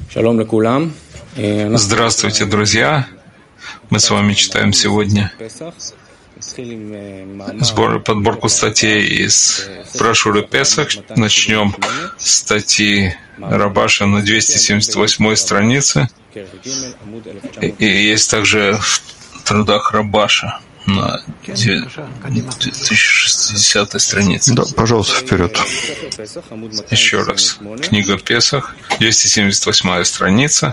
Здравствуйте, друзья! Мы с вами читаем сегодня подборку статей из брошюры Песах. Начнем с статьи Рабаша на 278 странице. И есть также в трудах Рабаша на 2060 странице. Да, пожалуйста, вперед. Еще раз. Книга Песах, 278 страница,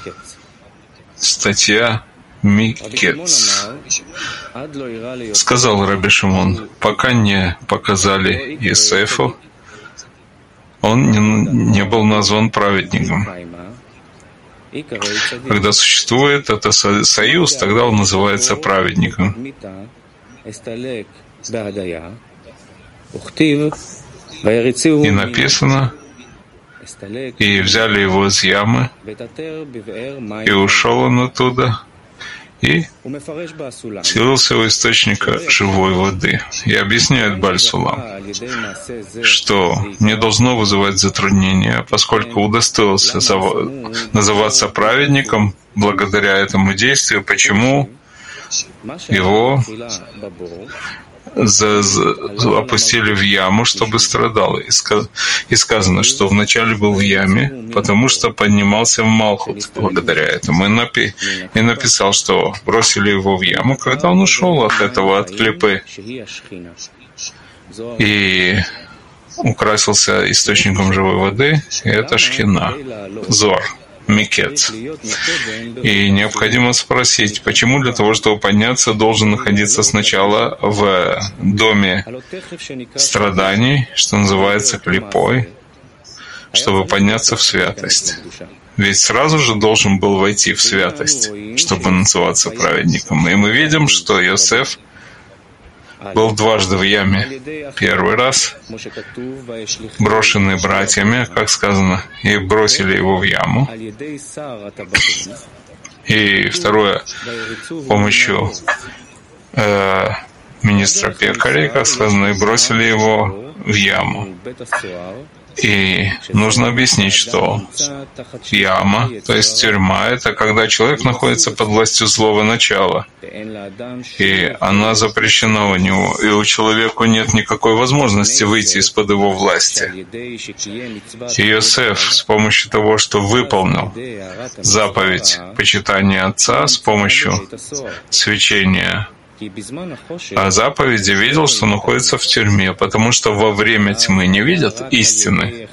статья Микец. Сказал Раби Шимон, пока не показали Йосефу, он не был назван праведником. Когда существует этот союз, тогда он называется праведником. И написано, и взяли его из ямы, и ушел он оттуда, и селился у источника живой воды. И объясняет Бааль Сулам, что не должно вызывать затруднения, поскольку удостоился называться праведником благодаря этому действию. Почему его опустили в яму, чтобы страдал. И сказано, что вначале был в яме, потому что поднимался в Малхут благодаря этому. И написал, что бросили его в яму, когда он ушел от этого, от клипы, и украсился источником живой воды, и это Шхина, Зор. Микец. И необходимо спросить, почему для того, чтобы подняться, должен находиться сначала в доме страданий, что называется клипой, чтобы подняться в святость. Ведь сразу же должен был войти в святость, чтобы называться праведником. И мы видим, что Йосеф был дважды в яме. Первый раз брошенный братьями, как сказано, и бросили его в яму. И второе, с помощью министра пекарей, как сказано, и бросили его в яму. И нужно объяснить, что яма, то есть тюрьма, это когда человек находится под властью злого начала, и она запрещена у него, и у человека нет никакой возможности выйти из-под его власти. И Йосеф с помощью того, что выполнил заповедь почитания Отца, с помощью свячения о заповеди, видел, что находится в тюрьме, потому что во время тьмы не видят истины.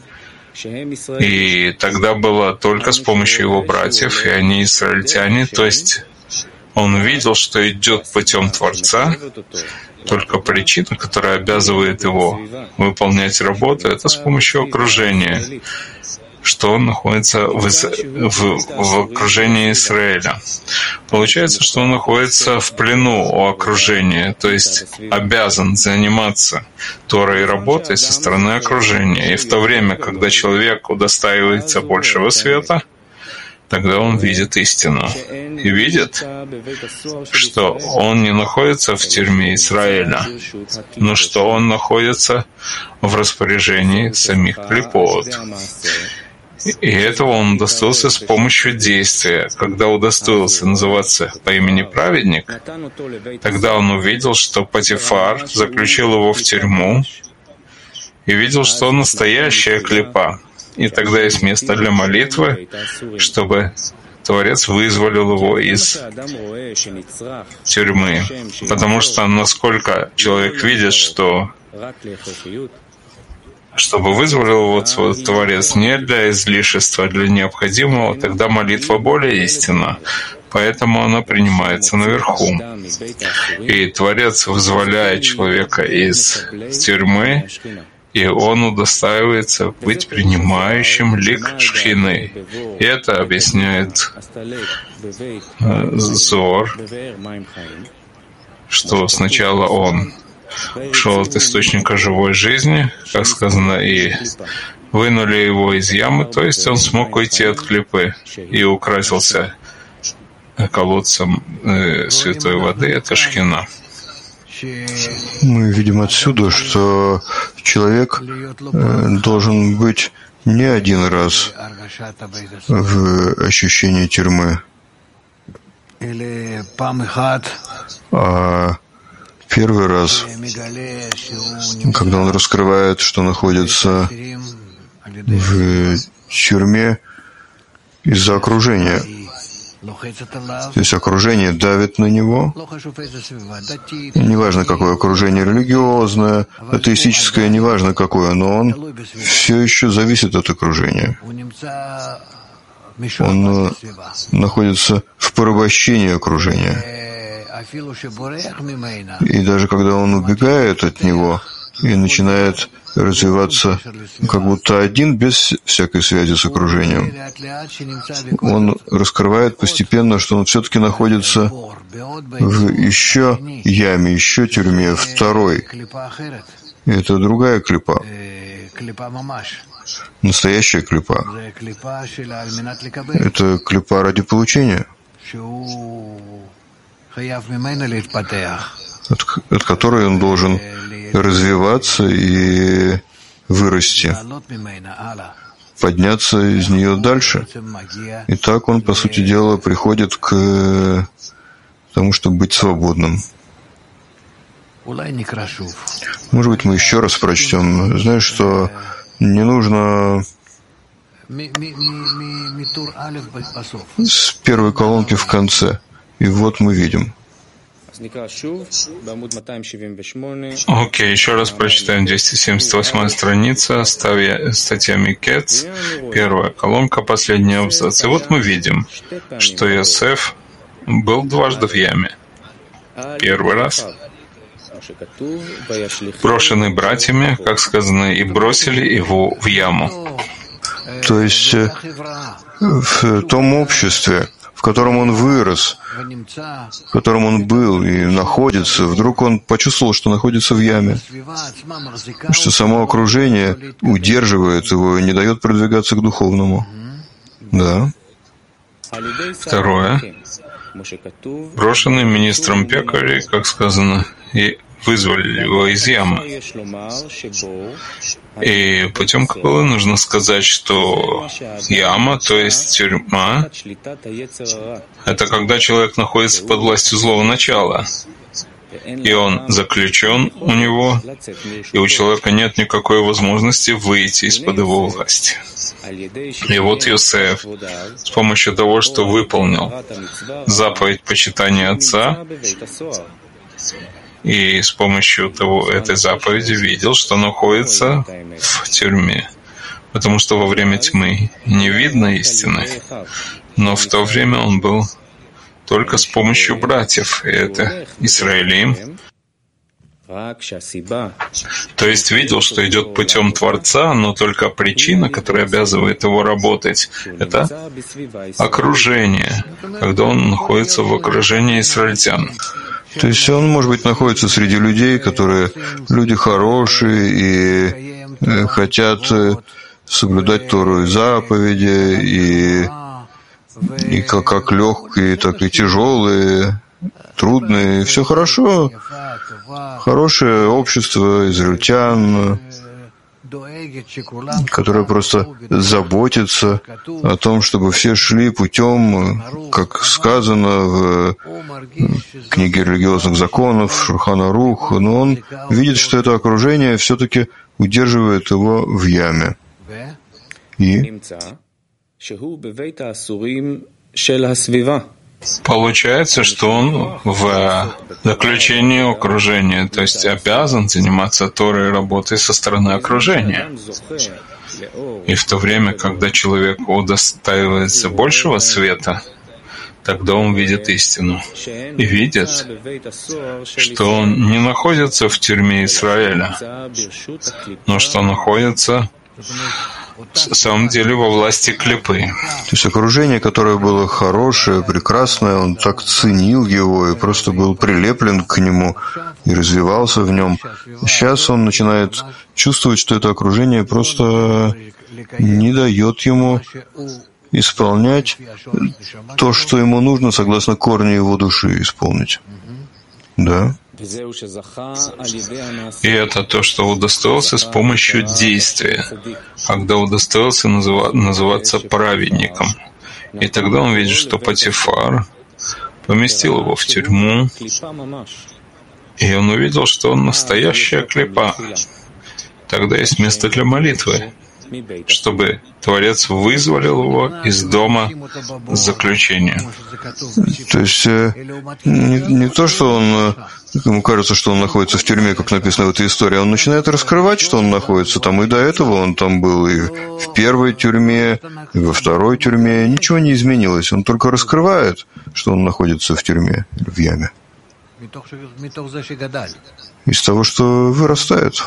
И тогда было только с помощью его братьев, и они израильтяне, то есть он видел, что идет путем Творца, только причина, которая обязывает его выполнять работу, это с помощью окружения, что он находится в окружении Израиля. Получается, что он находится в плену у окружения, то есть обязан заниматься Торой и работой со стороны окружения. И в то время, когда человек удостаивается большего света, тогда он видит истину. И видит, что он не находится в тюрьме Израиля, но что он находится в распоряжении самих клипот. И этого он удостоился с помощью действия. Когда удостоился называться по имени праведник, тогда он увидел, что Потифар заключил его в тюрьму и видел, что он настоящая клипа. И тогда есть место для молитвы, чтобы Творец вызволил его из тюрьмы. Потому что насколько человек видит, что чтобы вызволил его Творец не для излишества, а для необходимого, тогда молитва более истинна. Поэтому она принимается наверху. И Творец вызволяет человека из тюрьмы, и он удостаивается быть принимающим лик Шхины. И это объясняет Зор, что сначала он ушел от источника живой жизни, как сказано, и вынули его из ямы, то есть он смог уйти от клипы и украсился колодцем святой воды, это Шхина. Мы видим отсюда, что человек должен быть не один раз в ощущении тюрьмы, а первый раз, когда он раскрывает, что находится в тюрьме из-за окружения. То есть окружение давит на него. Неважно, какое окружение, религиозное, атеистическое, неважно какое, но он все еще зависит от окружения. Он находится в порабощении окружения. И даже когда он убегает от него и начинает развиваться как будто один, без всякой связи с окружением, он раскрывает постепенно, что он все-таки находится в еще яме, еще тюрьме, второй. И это другая клипа. Настоящая клипа. Это клипа ради получения, от которой он должен развиваться и вырасти, подняться из нее дальше. И так он, по сути дела, приходит к тому, чтобы быть свободным. Может быть, мы еще раз прочтем. Знаешь, что не нужно с первой колонки в конце. И вот мы видим. Окей, еще раз прочитаем 278 страница, статья Микец, первая колонка, последний абзац. И вот мы видим, что Йосеф был дважды в яме. Первый раз брошенный братьями, как сказано, и бросили его в яму. То есть в том обществе, в котором он вырос, в котором он был и находится, вдруг он почувствовал, что находится в яме, что само окружение удерживает его и не дает продвигаться к духовному. Да. Второе. Брошенный министром пекарей, как сказано, и вызвали его из ямы. И путем Каббалы нужно сказать, что яма, то есть тюрьма, это когда человек находится под властью злого начала, и он заключен у него, и у человека нет никакой возможности выйти из-под его власти. И вот Йосеф с помощью того, что выполнил заповедь почитания Отца, и с помощью этой заповеди видел, что находится в тюрьме. Потому что во время тьмы не видно истины, но в то время он был только с помощью братьев, и это Исраилим. То есть видел, что идет путем Творца, но только причина, которая обязывает его работать, это окружение, когда он находится в окружении израильтян. То есть он, может быть, находится среди людей, которые люди хорошие и хотят соблюдать Тору и заповеди, и как легкие, так и тяжелые, трудные. Все хорошо. Хорошее общество израильтян, которое просто заботится о том, чтобы все шли путем, как сказано в книге религиозных законов, Шулхан Арух, но он видит, что это окружение все-таки удерживает его в яме. И получается, что он в заключении окружения, то есть обязан заниматься Торой и работой со стороны окружения. И в то время, когда человек удостаивается большего света, тогда он видит истину. И видит, что он не находится в тюрьме Израиля, но что находится на самом деле во власти клипы. То есть окружение, которое было хорошее, прекрасное, он так ценил его и просто был прилеплен к нему и развивался в нем. Сейчас он начинает чувствовать, что это окружение просто не дает ему исполнять то, что ему нужно, согласно корню его души исполнить. Да? И это то, что удостоился с помощью действия, когда удостоился называться праведником. И тогда он видит, что Потифар поместил его в тюрьму, и он увидел, что он настоящая клипа. Тогда есть место для молитвы, чтобы Творец вызволил его из дома заключения. То есть не то, что ему кажется, что он находится в тюрьме, как написано в этой истории, он начинает раскрывать, что он находится там, и до этого он там был и в первой тюрьме, и во второй тюрьме, ничего не изменилось, он только раскрывает, что он находится в тюрьме, в яме. Из того, что вырастает.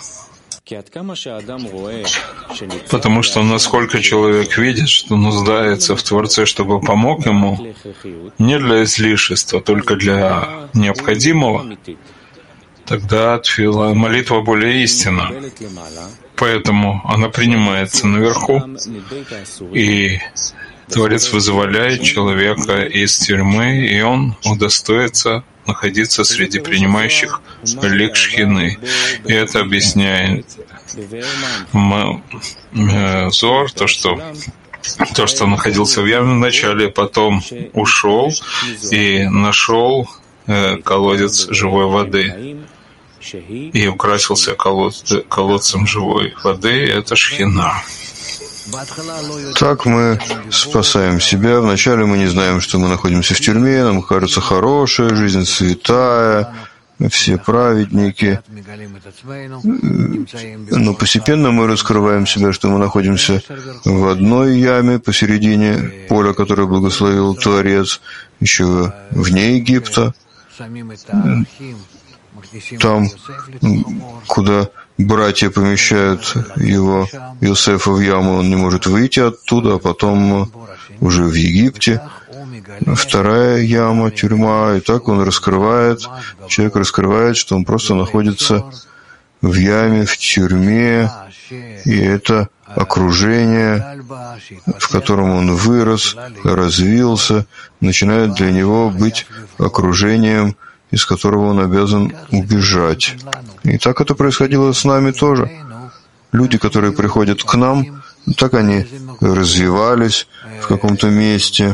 Потому что насколько человек видит, что нуждается в Творце, чтобы помог ему, не для излишества, только для необходимого, тогда тфила, молитва более истинна. Поэтому она принимается наверху, и Творец вызволяет человека из тюрьмы, и он удостоится находиться среди принимающих лик Шхины. И это объясняет Зоар, то, что находился в яме вначале, потом ушел и нашел колодец живой воды и украсился колодцем живой воды. Это Шхина. Так мы спасаем себя. Вначале мы не знаем, что мы находимся в тюрьме, нам кажется хорошая жизнь, святая, все праведники. Но постепенно мы раскрываем себя, что мы находимся в одной яме посередине поля, которое благословил Творец, еще вне Египта. Там, куда братья помещают его, Иосифа, в яму, он не может выйти оттуда, а потом уже в Египте вторая яма, тюрьма, и так он раскрывает, человек раскрывает, что он просто находится в яме, в тюрьме, и это окружение, в котором он вырос, развился, начинает для него быть окружением, из которого он обязан убежать. И так это происходило с нами тоже. Люди, которые приходят к нам, так они развивались в каком-то месте,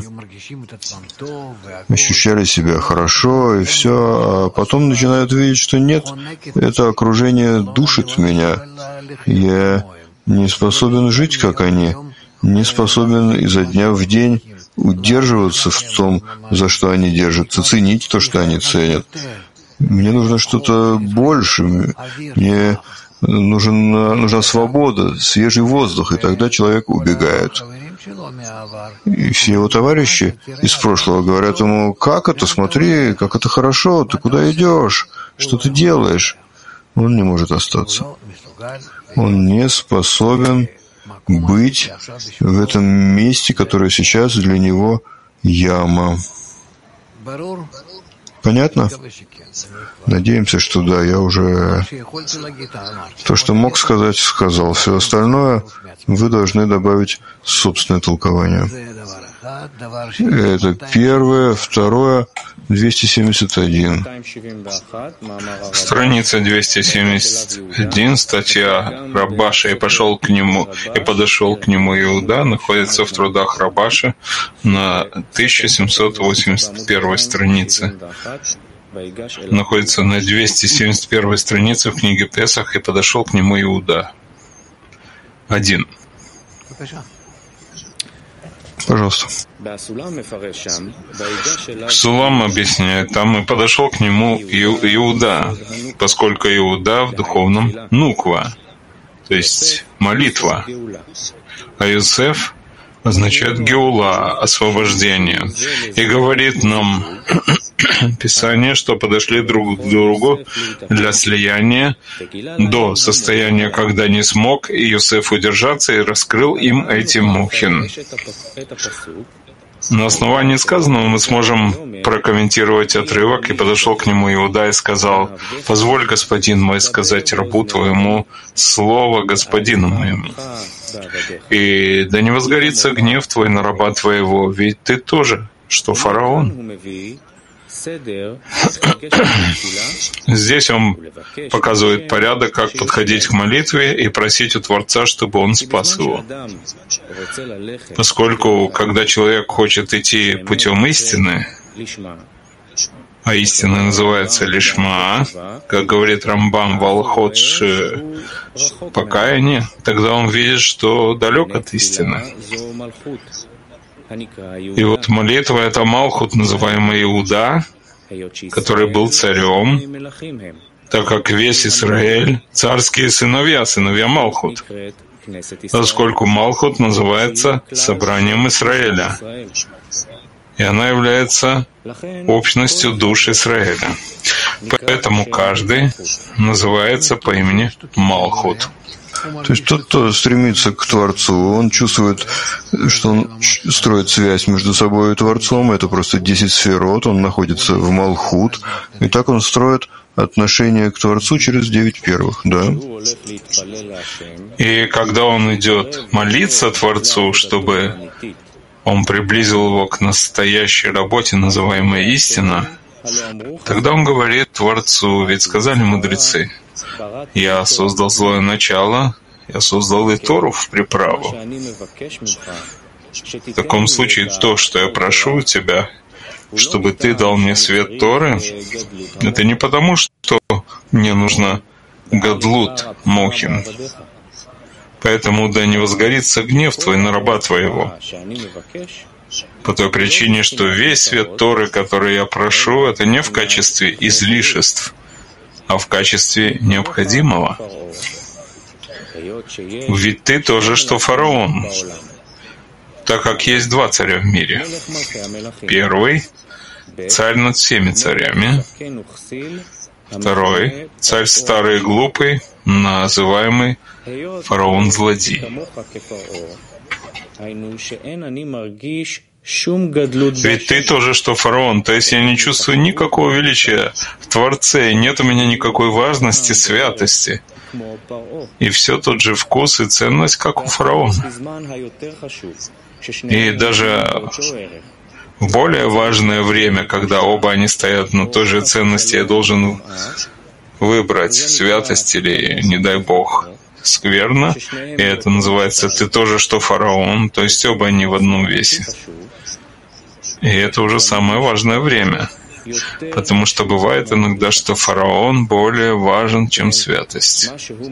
ощущали себя хорошо и все, а потом начинают видеть, что нет, это окружение душит меня. Я не способен жить, как они, не способен изо дня в день удерживаться в том, за что они держатся, ценить то, что они ценят. Мне нужно что-то больше, мне нужна свобода, свежий воздух, и тогда человек убегает. И все его товарищи из прошлого говорят ему: как это, смотри, как это хорошо, ты куда идешь, что ты делаешь? Он не может остаться. Он не способен быть в этом месте, которое сейчас для него яма. Понятно? Надеемся, что да, я уже то, что мог сказать, сказал. Все остальное вы должны добавить собственное толкование. Это первое, второе, 271. Страница 271, статья Рабаша «И подошел к нему Иуда» находится в трудах Рабаша на 1781 странице. Находится на 271 странице в книге Песах «И подошел к нему Иуда». 1. Пожалуйста. Сулам объясняет, там и подошел к нему Иуда, поскольку Иуда в духовном нуква, то есть молитва, а Йосеф означает геула, освобождение. И говорит нам Писание, что подошли друг к другу для слияния до состояния, когда не смог и Йосеф удержаться, и раскрыл им эти мухин. На основании сказанного мы сможем прокомментировать отрывок. «И подошел к нему Иуда и сказал: позволь, господин мой, сказать рабу твоему слово господину моему. И да не возгорится гнев твой на раба твоего, ведь ты тоже, что фараон». Здесь он показывает порядок, как подходить к молитве и просить у Творца, чтобы он спас его. Поскольку, когда человек хочет идти путем истины, а истина называется лишма, как говорит Рамбам в Алхот покаяние, тогда он видит, что далек от истины. И вот молитва — это Малхут, называемый Иуда, который был царем, так как весь Израиль — царские сыновья, сыновья Малхут, поскольку Малхут называется собранием Израиля, и она является общностью душ Израиля. Поэтому каждый называется по имени Малхут. То есть тот, кто стремится к Творцу, он чувствует, что он строит связь между собой и Творцом. Это просто 10 сферот, он находится в Малхут. И так он строит отношение к Творцу через 9 первых, да. И когда он идет молиться Творцу, чтобы он приблизил его к настоящей работе, называемой истина, тогда он говорит Творцу, ведь сказали мудрецы: «Я создал злое начало, я создал и Тору в приправу». В таком случае то, что я прошу у тебя, чтобы ты дал мне свет Торы, это не потому, что мне нужно гадлут мохин. Поэтому да не возгорится гнев твой на раба твоего. По той причине, что весь свет Торы, который я прошу, это не в качестве излишеств, а в качестве необходимого. Ведь ты тоже, что фараон, так как есть 2 царя в мире. Первый — царь над всеми царями. Второй — царь старый и глупый, называемый фараон-злодей. Ведь ты тоже, что фараон, то есть я не чувствую никакого величия в Творце, и нет у меня никакой важности, святости. И все тот же вкус и ценность, как у фараона. И даже в более важное время, когда оба они стоят на той же ценности, я должен выбрать святость или, не дай Бог, скверно, и это называется «ты тоже, что фараон», то есть оба они в одном весе. И это уже самое важное время, потому что бывает иногда, что фараон более важен, чем святость.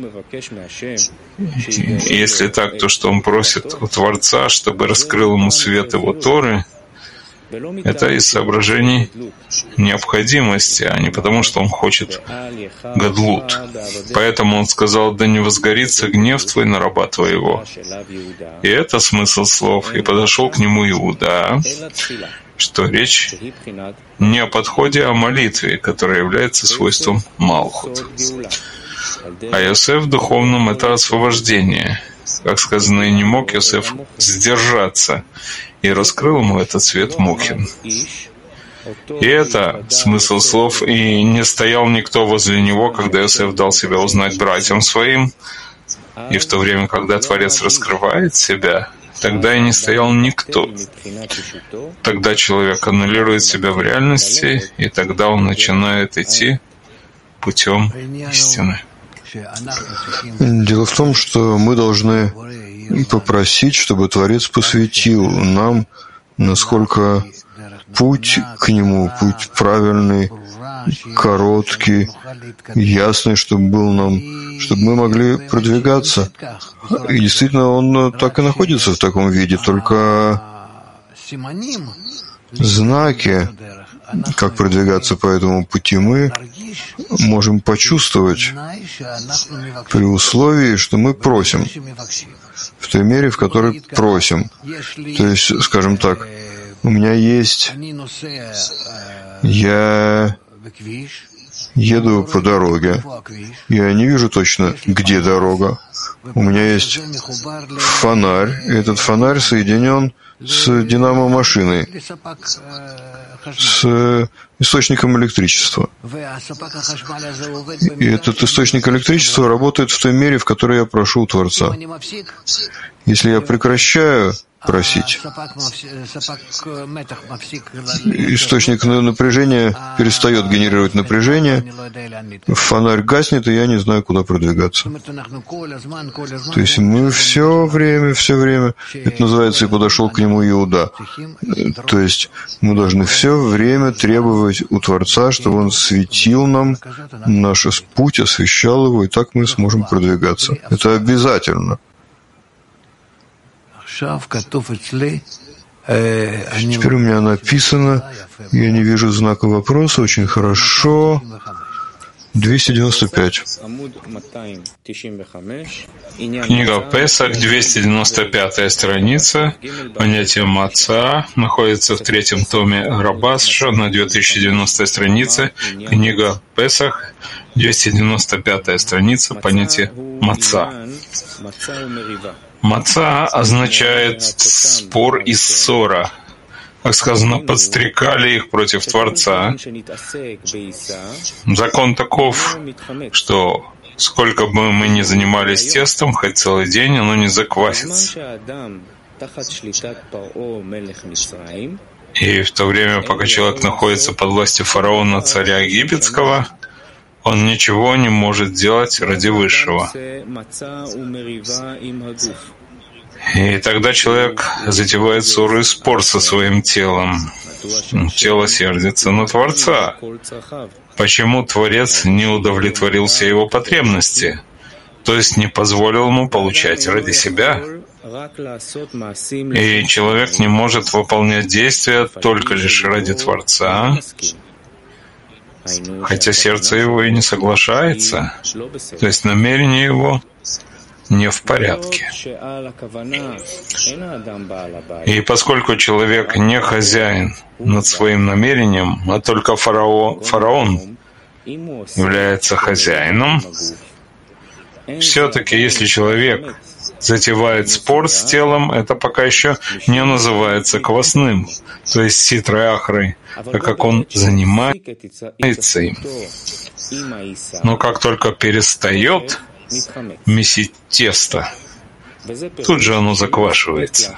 И если так, то что он просит у Творца, чтобы раскрыл ему свет его Торы, это из соображений необходимости, а не потому, что он хочет гадлут. Поэтому он сказал: «Да не возгорится гнев твой на раба твоего». И это смысл слов. «И подошел к нему Иуда», что речь не о подходе, а о молитве, которая является свойством Малхут. А Йосеф в духовном — это освобождение. Как сказано, и не мог Йосеф сдержаться, и раскрыл ему этот свет Мухин. И это смысл слов. «И не стоял никто возле него, когда Йосеф дал себя узнать братьям своим». И в то время, когда Творец раскрывает себя, тогда и не стоял никто. Тогда человек аннулирует себя в реальности, и тогда он начинает идти путем истины. Дело в том, что мы должны попросить, чтобы Творец посвятил нам, насколько путь к Нему, путь правильный, короткий, ясный, чтобы был нам, чтобы мы могли продвигаться. И действительно, он так и находится в таком виде, только знаки, как продвигаться по этому пути, мы можем почувствовать при условии, что мы просим, в той мере, в которой просим. То есть, скажем так, у меня есть... Я еду по дороге, я не вижу точно, где дорога. У меня есть фонарь, и этот фонарь соединен с динамо-машиной, с источником электричества. И этот источник электричества работает в той мере, в которой я прошу у Творца. Если я прекращаю просить, источник напряжения перестает генерировать напряжение, фонарь гаснет, и я не знаю, куда продвигаться. То есть мы все время, это называется, и подошел к нему Иуда. То есть мы должны все время требовать у Творца, чтобы Он светил нам наш путь, освещал его, и так мы сможем продвигаться. Это обязательно. Теперь у меня написано, я не вижу знака вопроса, очень хорошо. 295. Книга Песах, 295 страница. Понятие маца находится в третьем томе Рабасша на 2090 странице. Книга Песах, 295 страница. Понятие маца. Маца означает спор и ссора. Как сказано, подстрекали их против Творца. Закон таков, что сколько бы мы ни занимались тестом, хоть целый день, оно не заквасится. И в то время, пока человек находится под властью фараона, царя египетского, он ничего не может делать ради высшего. И тогда человек затевает ссору и спор со своим телом. Тело сердится на Творца. Почему Творец не удовлетворил все его потребности? То есть не позволил ему получать ради себя? И человек не может выполнять действия только лишь ради Творца, хотя сердце его и не соглашается, то есть намерение его не в порядке. И поскольку человек не хозяин над своим намерением, а только фараон является хозяином, все-таки если человек затевает спор с телом, это пока еще не называется квасным, то есть ситрой ахрой, так как он занимается им. Но как только перестает месить тесто, тут же оно заквашивается.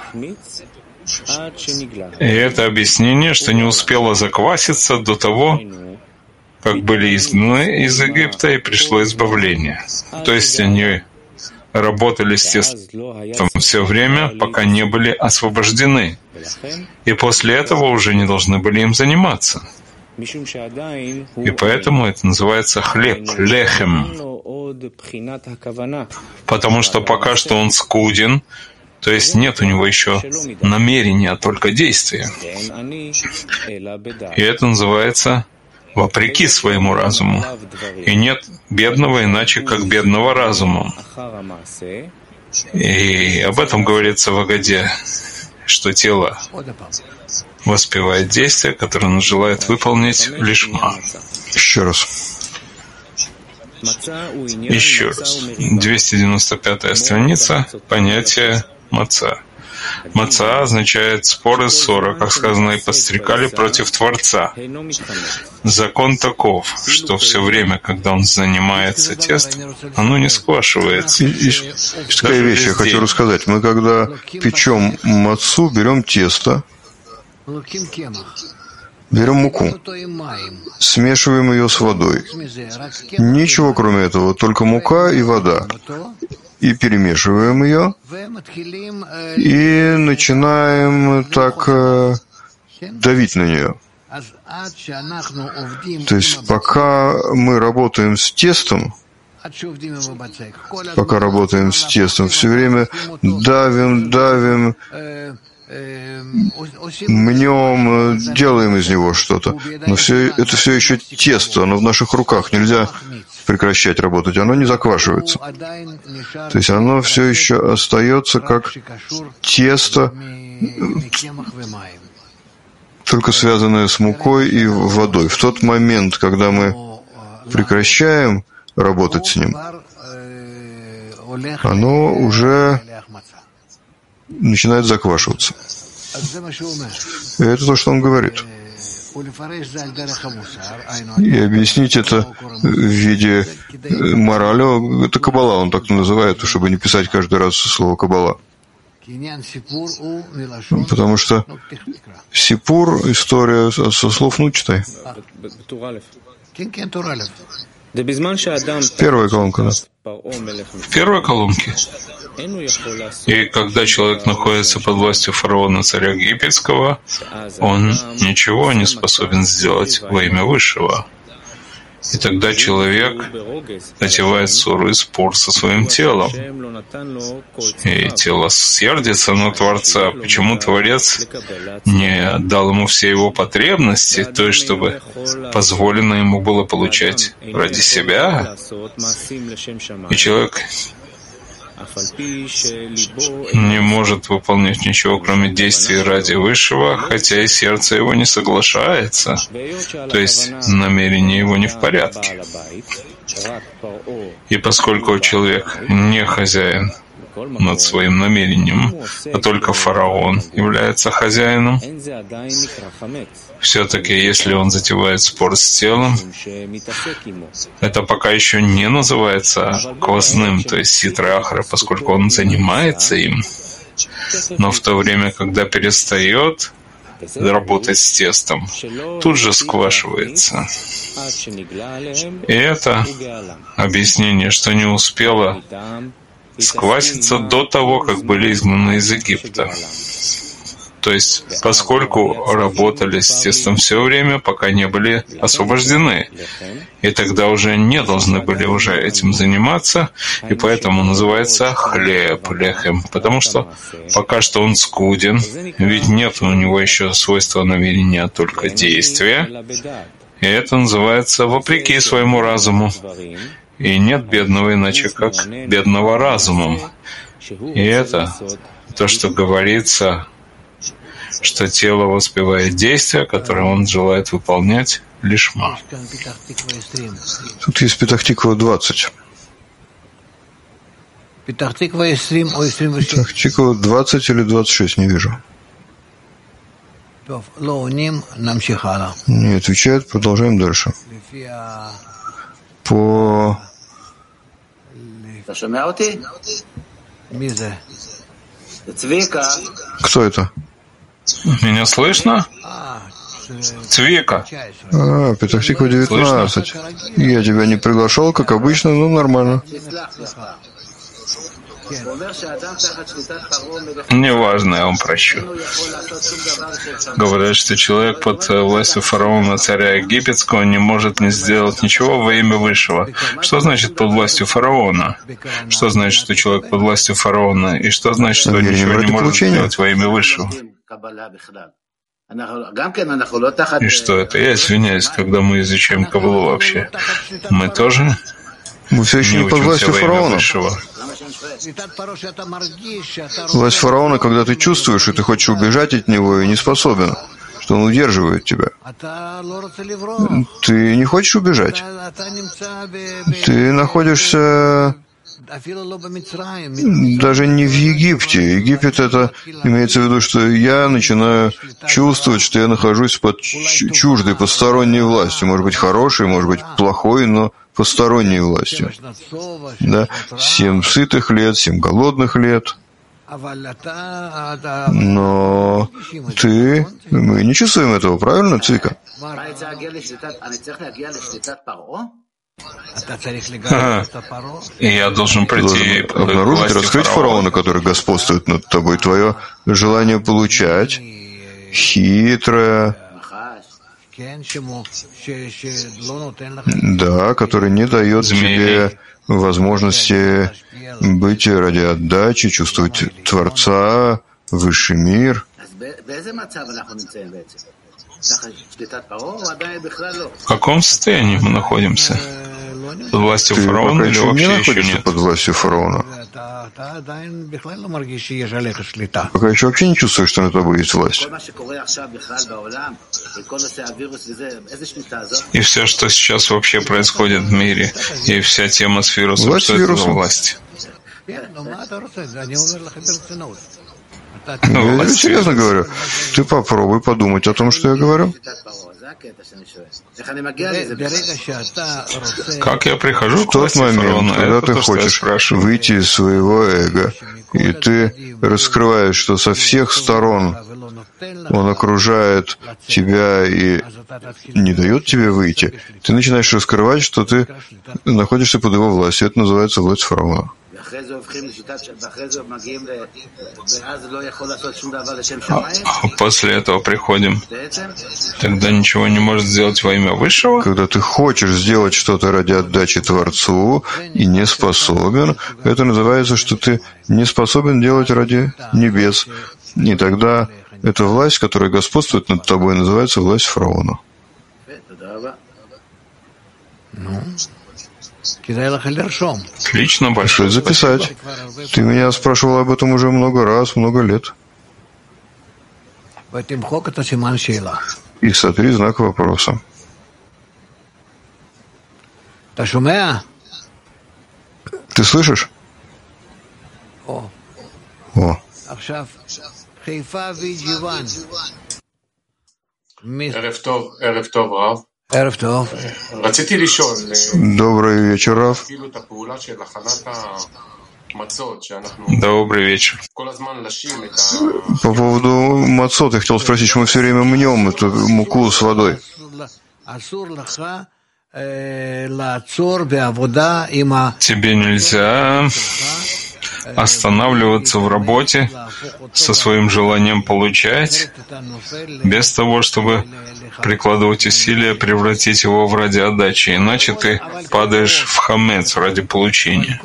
И это объяснение, что не успело закваситься до того, как были изгнаны из Египта и пришло избавление. То есть они работали с тестом все время, пока не были освобождены. И после этого уже не должны были им заниматься. И поэтому это называется хлеб, лехем. Потому что пока что он скуден, то есть нет у него еще намерения, а только действия. И это называется вопреки своему разуму. И нет бедного иначе, как бедного разумом. И об этом говорится в Агаде, что тело воспевает действия, которые оно желает выполнить лишма. Еще раз. 295 страница, понятие маца. Маца означает спор и ссора, как сказано, и подстрекали против Творца. Закон таков, что все время, когда он занимается тестом, оно не сквашивается. Есть такая вещь, я хочу рассказать. Мы когда печем мацу, берем тесто, берем муку, смешиваем ее с водой. Ничего кроме этого, только мука и вода. И перемешиваем ее, и начинаем так давить на нее. То есть пока мы работаем с тестом, все время давим, мнем, делаем из него что-то. Но это все еще тесто, оно в наших руках, нельзя прекращать работать, оно не заквашивается. То есть оно все еще остается как тесто, только связанное с мукой и водой. В тот момент, когда мы прекращаем работать с ним, оно уже начинает заквашиваться. И это то, что он говорит. И объяснить это в виде морали, это каббала, он так называет, чтобы не писать каждый раз слово каббала. Потому что сипур — история со слов, ну, читай. Первая колонка, да. В первой колонке. И когда человек находится под властью фараона, царя египетского, он ничего не способен сделать во имя Высшего. И тогда человек затевает ссору и спор со своим телом. И тело сердится на Творца. Почему Творец не дал ему все его потребности, то есть чтобы позволено ему было получать ради себя? И человек не может выполнять ничего, кроме действий ради Высшего, хотя и сердце его не соглашается, то есть намерение его не в порядке. И поскольку человек не хозяин над своим намерением, а только фараон является хозяином, все-таки, если он затевает спор с телом, это пока еще не называется квасным, то есть ситра ахра, поскольку он занимается им. Но в то время, когда перестает работать с тестом, тут же сквашивается. И это объяснение, что не успело скваситься до того, как были изгнаны из Египта. То есть, поскольку работали с тестом все время, пока не были освобождены. И тогда уже не должны были уже этим заниматься, и поэтому называется хлеб, лехем, потому что пока что он скуден, ведь нет у него еще свойства намерения, а только действия. И это называется вопреки своему разуму. И нет бедного иначе, как бедного разумом. И это то, что говорится, что тело воспевает действия, которые он желает выполнять лишма. Тут есть Петах-Тиква 20. Петах-Тиква 20 или 26, не вижу. Не отвечает, продолжаем дальше. По... Кто это? Меня слышно? Цвика. Петах-Тиква 19. Я тебя не приглашал, как обычно, но нормально. Неважно, я вам прощу. Говорят, что человек под властью фараона, царя египетского, не может не сделать ничего во имя Высшего. Что значит под властью фараона? Что значит, что человек под властью фараона? И что значит, что ничего не может сделать во имя Высшего? И что это? Я извиняюсь, когда мы изучаем Каббалу вообще. Мы тоже мы все еще не под властью фараона. Власть фараона, когда ты чувствуешь, и ты хочешь убежать от него, и не способен, что он удерживает тебя. Ты не хочешь убежать. Ты находишься даже не в Египте. Египет — это имеется в виду, что я начинаю чувствовать, что я нахожусь под чуждой, посторонней властью. Может быть, хорошей, может быть, плохой, но посторонней властью. Да? 7 сытых лет, 7 голодных лет. Но мы не чувствуем этого, правильно, Цвика? И я должен прийти обнаружить, раскрыть фараона, который господствует над тобой. Твое желание получать хитрое, да, который не дает тебе возможности быть ради отдачи, чувствовать Творца, высший мир. В каком состоянии мы находимся? Под властью фараона или вообще еще нет? Под властью фараона. Пока еще вообще не чувствуешь, что на тобой есть власть. И все, что сейчас вообще происходит в мире, и вся тема с вирусом, что это за власть? Я серьезно говорю. Ты попробуй подумать о том, что я говорю. Как я прихожу В к тот власти момент, фараона? когда Это ты то, что я хочешь спрашиваю. выйти из своего эго, и ты раскрываешь, что со всех сторон он окружает тебя и не дает тебе выйти, ты начинаешь раскрывать, что ты находишься под его властью. Это называется власть фараона. А после этого приходим, тогда ничего не может сделать во имя Высшего? Когда ты хочешь сделать что-то ради отдачи Творцу и не способен, это называется, что ты не способен делать ради небес. И тогда эта власть, которая господствует над тобой, называется власть фараона. Отлично, большое Стоит записать. Ты меня спрашивал об этом уже много раз, много лет. И сотри знак вопроса. Ты слышишь? О. Добрый вечер, Рав. Добрый вечер. По поводу мацот я хотел спросить, что мы все время мнем эту муку с водой. Тебе нельзя останавливаться в работе со своим желанием получать, без того, чтобы прикладывать усилия, превратить его в ради отдачи, иначе ты падаешь в хамец ради получения.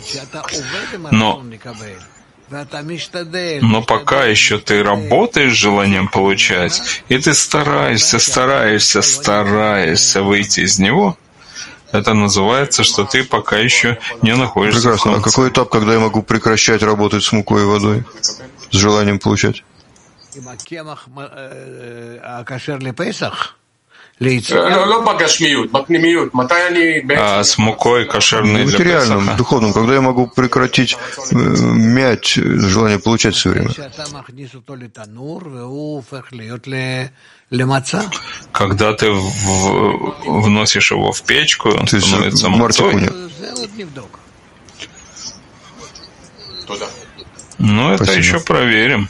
Но пока еще ты работаешь с желанием получать, и ты стараешься выйти из него, это называется, что ты пока еще не находишься Прекрасно. в А какой этап, когда я могу прекращать работать с мукой и водой? С желанием получать? А с мукой кошерной В для материальном, Песаха? духовном, когда я могу прекратить мять желание получать все время? Когда ты вносишь его в печку, он становится мацой. Ну, это Спасибо. еще проверим.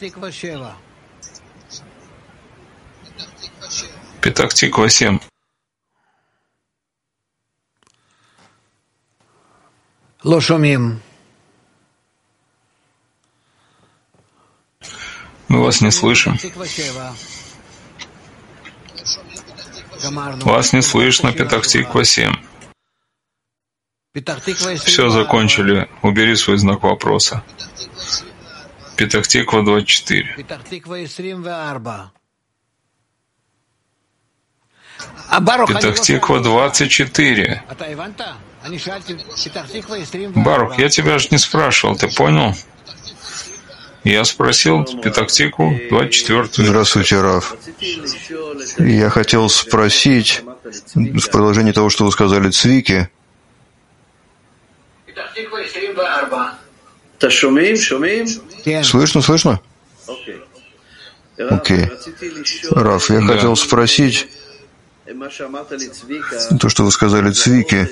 Петах-Тиква 7. Мы вас не слышим. Вас не слышно, Петах-Тиква 7. Все, закончили. Убери свой знак вопроса. Петах-Тиква 24. Петах-Тиква 24. Барух, я тебя же не спрашивал, ты понял? Я спросил Петах-Тикву 24. Здравствуйте, Рав. Я хотел спросить, в продолжении того, что вы сказали Цвике, слышно? Окей. Рав, я хотел спросить, то, что вы сказали Цвике,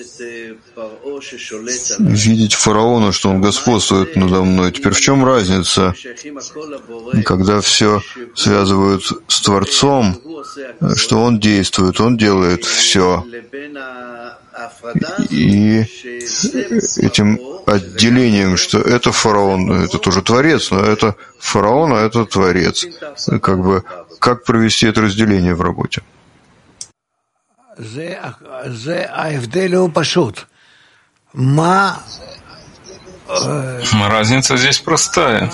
видеть фараона, что он господствует надо мной. Теперь в чем разница, когда все связывают с Творцом, что он действует, он делает все, и этим отделением, что это фараон, это тоже Творец, но это фараон, а это Творец. Как провести это разделение в работе? Разница здесь простая.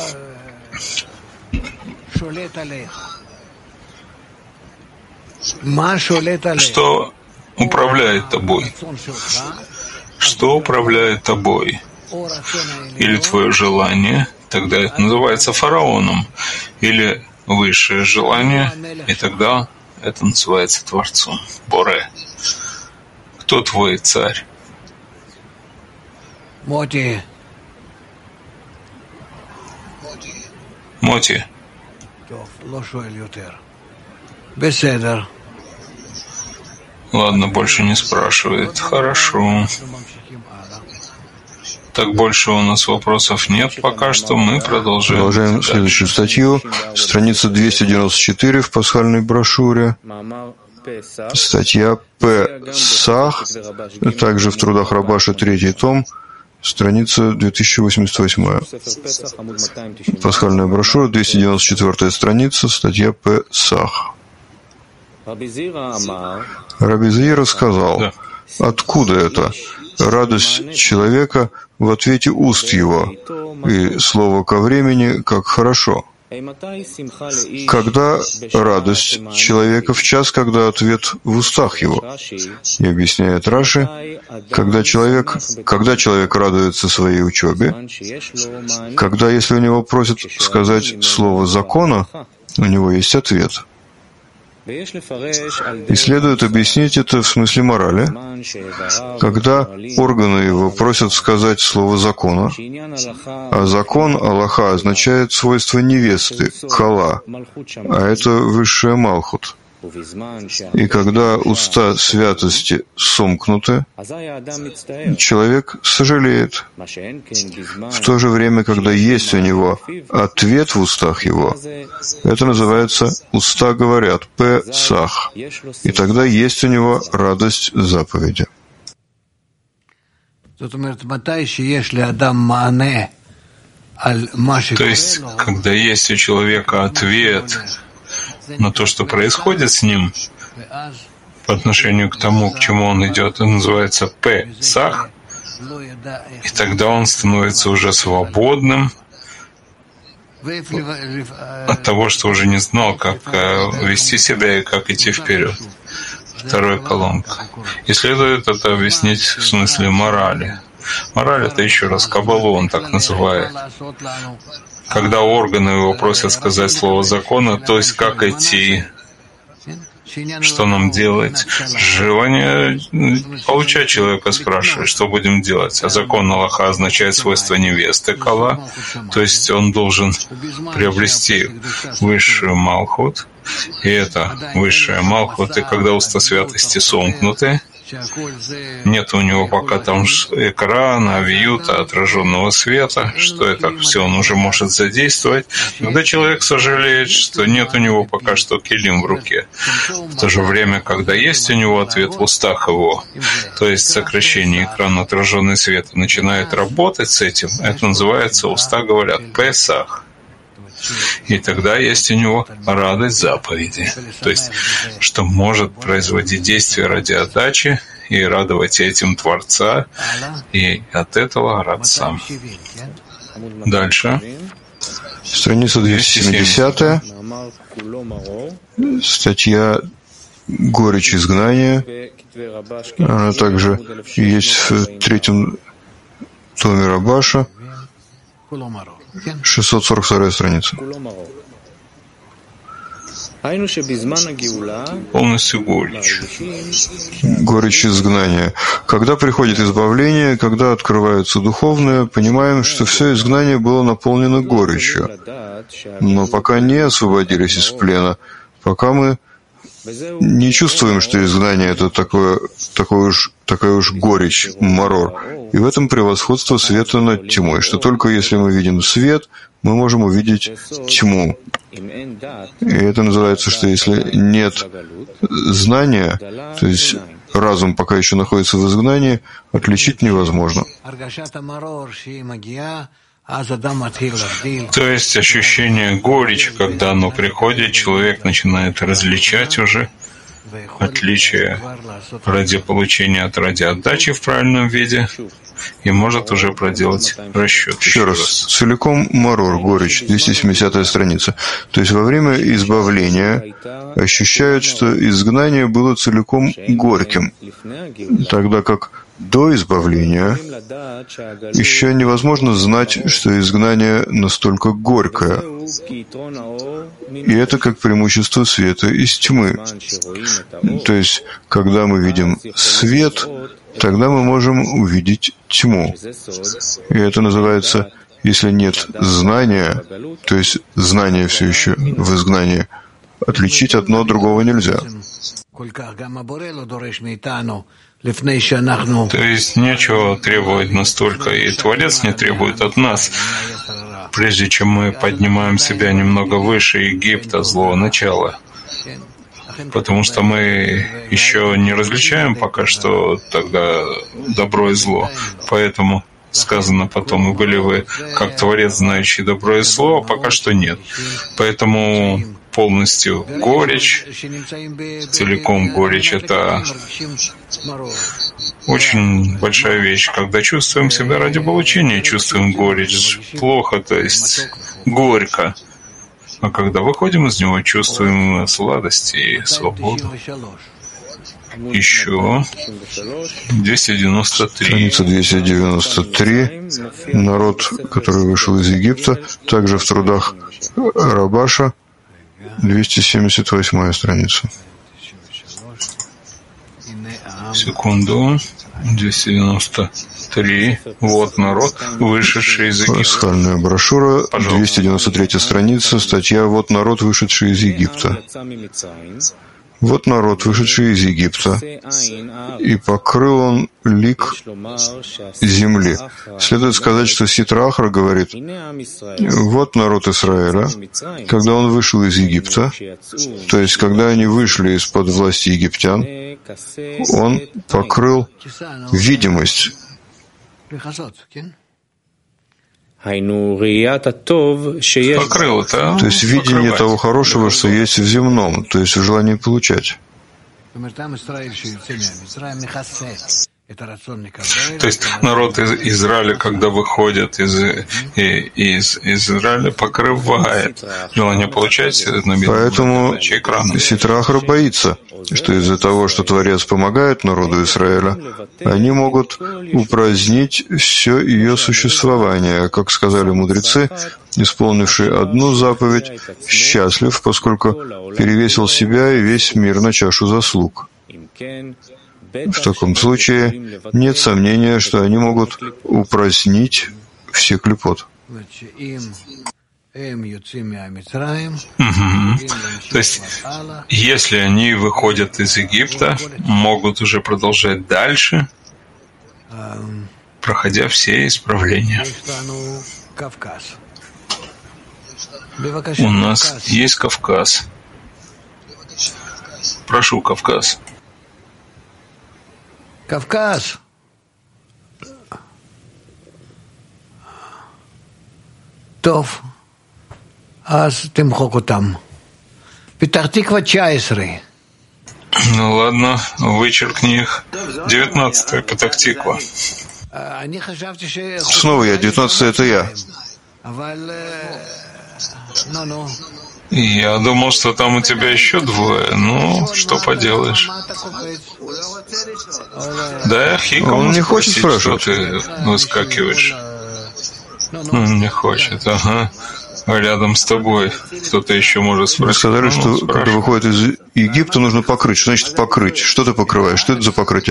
Что управляет тобой? Что управляет тобой? Или твое желание, тогда это называется фараоном, или высшее желание, и тогда это называется Творцом, Боре. Кто твой царь? Моти. Моти. Ладно, больше не спрашивает. Хорошо. Так больше у нас вопросов нет пока что. Мы продолжаем. Продолжаем следующую статью. Страница 294 в пасхальной брошюре. Статья Песах, также в трудах Рабаша, 3 том, страница 2088. Пасхальная брошюра, 294 страница, статья Песах. Раби Зеир сказал, откуда это? Радость человека в ответе уст его, и слово ко времени, как хорошо. Когда радость человека в час, когда ответ в устах его. И объясняет Раши, когда человек радуется своей учебе, когда, если у него просят сказать слово закона, у него есть ответ. И следует объяснить это в смысле морали, когда органы его просят сказать слово закона, а закон Аллаха означает свойство невесты, кала, а это высшая Малхут. И когда уста святости сомкнуты, человек сожалеет. В то же время, когда есть у него ответ в устах его, это называется «уста говорят» Песах, и тогда есть у него радость заповеди. То есть, когда есть у человека ответ на то, что происходит с ним, по отношению к тому, к чему он идет, это называется Песах, и тогда он становится уже свободным от того, что уже не знал, как вести себя и как идти вперед. Вторая колонка. И следует это объяснить в смысле морали. Мораль — это еще раз Каббалу он так называет. Когда органы его просят сказать слово закона, то есть как идти, что нам делать. Желание получать человека спрашивает, что будем делать. А закон Аллаха означает свойство невесты Кала, то есть он должен приобрести высшую Малхут, и это высшая Малхут, и когда уста святости сомкнуты, нет у него пока там экрана, авиюта, отраженного света, что это все он уже может задействовать. Когда человек сожалеет, что нет у него пока что килим в руке. В то же время, когда есть у него ответ в устах его, то есть сокращение экрана, отраженный свет, начинает работать с этим, это называется, уста говорят, Песах. И тогда есть у него радость заповеди, то есть, что может производить действие ради отдачи и радовать этим Творца, и от этого рад сам. Дальше. Страница 270, статья «Горечь изгнания». Она также есть в 3 томе Рабаша. 642 страница. Полностью горечь. Горечь изгнания. Когда приходит избавление, когда открывается духовное, понимаем, что все изгнание было наполнено горечью. Но пока не освободились из плена, пока мы не чувствуем, что изгнание — это такая уж горечь, марор. И в этом превосходство света над тьмой, что только если мы видим свет, мы можем увидеть тьму. И это называется, что если нет знания, то есть разум пока еще находится в изгнании, отличить невозможно. То есть ощущение горечи, когда оно приходит, человек начинает различать уже отличие ради получения от ради отдачи в правильном виде и может уже проделать расчет. Еще раз. Целиком марор, горечь, 270-я страница. То есть во время избавления ощущают, что изгнание было целиком горьким, тогда как до избавления еще невозможно знать, что изгнание настолько горькое. И это как преимущество света из тьмы. То есть, когда мы видим свет, тогда мы можем увидеть тьму. И это называется, если нет знания, то есть знание все еще в изгнании, отличить одно от другого нельзя. То есть нечего требовать настолько, и Творец не требует от нас, прежде чем мы поднимаем себя немного выше Египта, злого начала. Потому что мы еще не различаем пока что тогда добро и зло. Поэтому сказано потом, и были вы как Творец, знающий добро и зло, а пока что нет. Поэтому полностью горечь, целиком горечь — это очень большая вещь. Когда чувствуем себя ради получения, чувствуем горечь, плохо, то есть горько. А когда выходим из него, чувствуем сладость и свободу. Еще 293. Страница 293. Народ, который вышел из Египта, также в трудах Рабаша, 278 страница. Секунду. 293. Вот народ, вышедший из Египта. Пасхальная брошюра, 293 страница, статья «Вот народ, вышедший из Египта». Вот народ, вышедший из Египта, и покрыл он лик земли. Следует сказать, что Ситра Ахра говорит: вот народ Израиля, когда он вышел из Египта, то есть когда они вышли из-под власти египтян, он покрыл видимость. Покрыл это. То есть видение того хорошего, что есть в земном, то есть в желании получать. То есть народ из Израиля, когда выходит из Израиля, покрывает желание получать намерение. Поэтому Ситра Ахра боится, что из-за того, что Творец помогает народу Израиля, они могут упразднить все ее существование. Как сказали мудрецы, исполнивший одну заповедь, счастлив, поскольку перевесил себя и весь мир на чашу заслуг. В таком случае нет сомнения, что они могут упразднить все клипот. То есть, если они выходят из Египта, могут уже продолжать дальше, проходя все исправления. У нас есть Кавказ. Прошу, Кавказ. Кавказ. טוב, אז תמחוק אותם. פתח תקווה 19. Ну ладно, вычеркни их. 19-я, Петах Тиква. Снова я, 19-й — это я. Я думал, что там у тебя еще двое. Ну, что поделаешь. Да, Ахика, он не хочет спрашивать, что ты выскакиваешь. Он не хочет, ага. Рядом с тобой кто-то еще может спросить. Вы сказали, что когда выходит из Египта, нужно покрыть. Что значит покрыть? Что ты покрываешь? Что это за покрытие?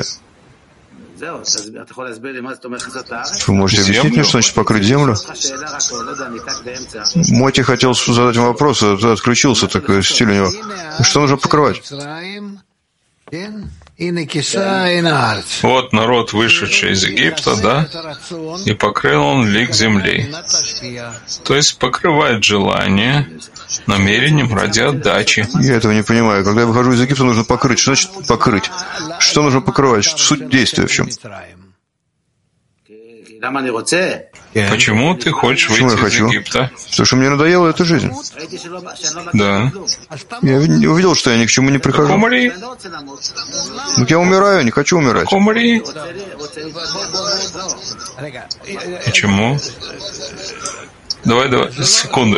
Вы можете объяснить мне, что значит покрыть землю? Моти хотел задать вам вопрос, а ты отключился, такой стиль у него. Что нужно покрывать? Вот народ, вышедший из Египта, да, и покрыл он лик земли. То есть покрывает желание намерением ради отдачи. Я этого не понимаю. Когда я выхожу из Египта, нужно покрыть. Что значит покрыть? Что нужно покрывать? Суть действия в чем? Почему ты хочешь выйти из Египта? Потому что мне надоела эта жизнь. Да. Я увидел, что я ни к чему не прихожу. Так умри. Ну я умираю, не хочу умирать. Так умри. Почему? Давай, секунду.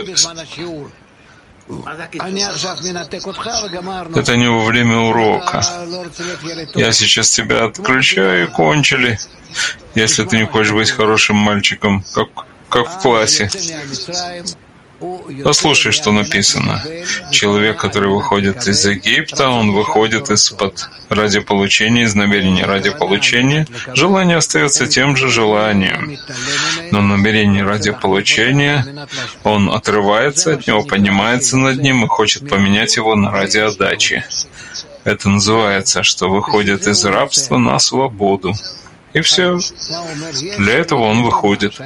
Это не во время урока. Я сейчас тебя отключаю и кончили. Если ты не хочешь быть хорошим мальчиком, как в классе. Послушай, что написано. Человек, который выходит из Египта, он выходит из-под ради получения, из намерения ради получения. Желание остается тем же желанием. Но намерение ради получения, он отрывается от него, поднимается над ним и хочет поменять его на ради отдачи. Это называется, что выходит из рабства на свободу. И все. Для этого он выходит.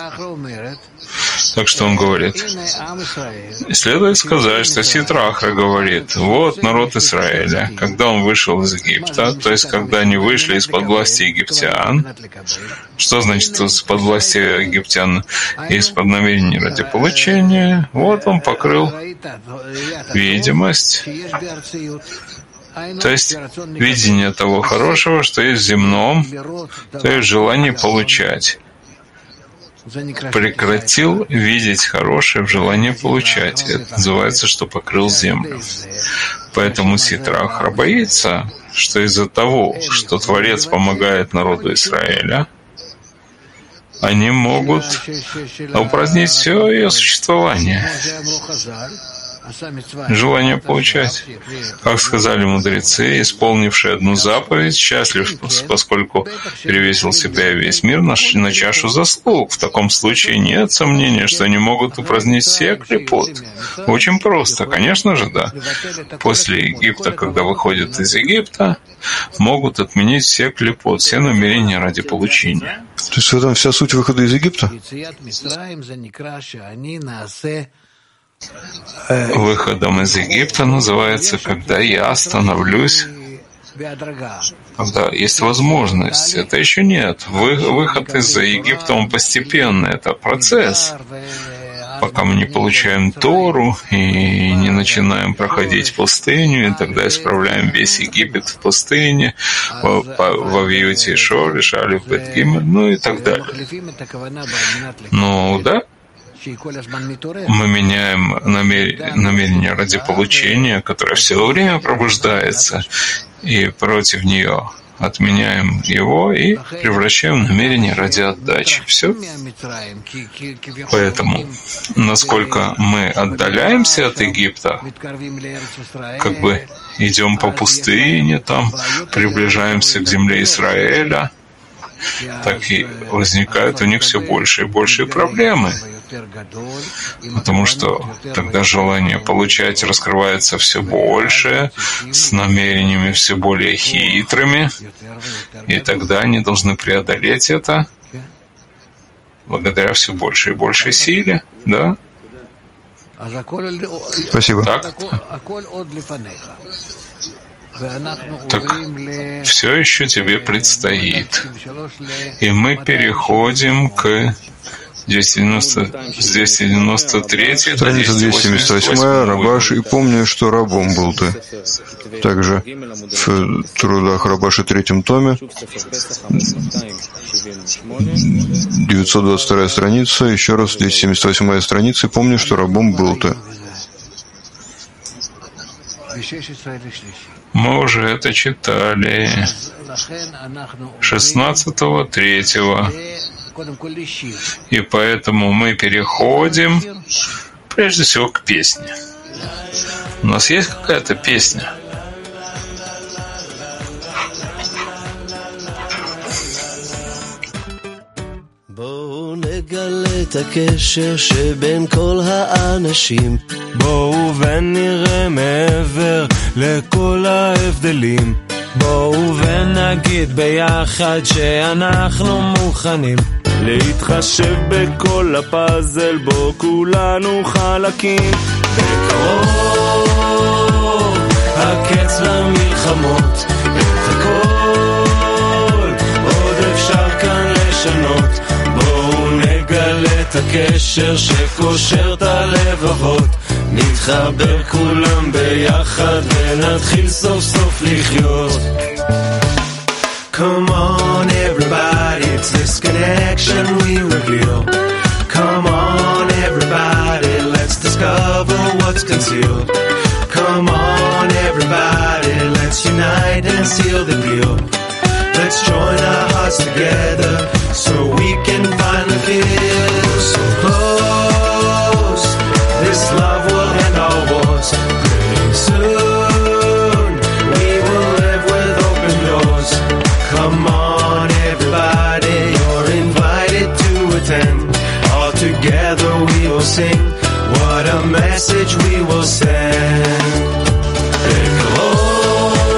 Так что он говорит. Следует сказать, что Ситра Ахра говорит, вот народ Израиля, когда он вышел из Египта, то есть когда они вышли из-под власти египтян, что значит из-под власти египтян, из-под намерений ради получения, вот он покрыл видимость, то есть видение того хорошего, что есть в земном, то есть желание получать. Прекратил видеть хорошее в желании получать. Это называется, что покрыл землю. Поэтому Ситра Ахра боится, что из-за того, что Творец помогает народу Израиля, они могут упразднить все ее существование. Желание получать. Как сказали мудрецы, исполнивший одну заповедь, счастлив, поскольку перевесил себя и весь мир на чашу заслуг. В таком случае нет сомнения, что они могут упразднить все клипот. Очень просто, конечно же, да. После Египта, когда выходят из Египта, могут отменить все клипот, все намерения ради получения. То есть в этом вся суть выхода из Египта? Выходом из Египта называется, когда я становлюсь, когда есть возможность. Это еще нет. Выход из Египта, он постепенный. Это процесс. Пока мы не получаем Тору и не начинаем проходить пустыню, и тогда исправляем весь Египет в пустыне, во Вьюте и Шоре, Шалев, Бет Гимель, ну и так далее. Ну да, мы меняем намерение ради получения, которое все время пробуждается, и против нее отменяем его и превращаем в намерение ради отдачи. Все. Поэтому, насколько мы отдаляемся от Египта, как бы идем по пустыне, там приближаемся к земле Израиля, так и возникают у них все больше и больше проблемы. Потому что тогда желание получать раскрывается все больше, с намерениями все более хитрыми, и тогда они должны преодолеть это благодаря все большей и большей силе, да? Спасибо. Так все еще тебе предстоит. И мы переходим к 293, страница 278, Рабаш, и помню, что рабом был ты. Также в трудах Рабаша 3 томе, 922 страница, еще раз 278 страница, и помню, что рабом был ты. Мы уже это читали. 16-3. И поэтому мы переходим прежде всего к песне. У нас есть какая-то песня? בואו נגלה את הקשר שבין כל האנשים, בואו ונראה מעבר לכל ההבדלים, בואו ונגיד ביחד שאנחנו מוכנים להתחשב בכל הפאזל בו כולנו חלקים. בקרוב הקץ למלחמות, את הכל עוד אפשר כאן לשנות, בואו נגלה את הקשר שקושר את הלבבות, נתחבר כולם ביחד ונתחיל סוף סוף לחיות. Come on everybody, it's this connection we reveal. Come on everybody, let's discover what's concealed. Come on everybody, let's unite and seal the deal. Let's join our hearts together so we can finally feel so close. This love will end our wars pretty soon. We will live with open doors. Come on everybody, you're invited to attend. All together we will sing, what a message we will send. B'Kolol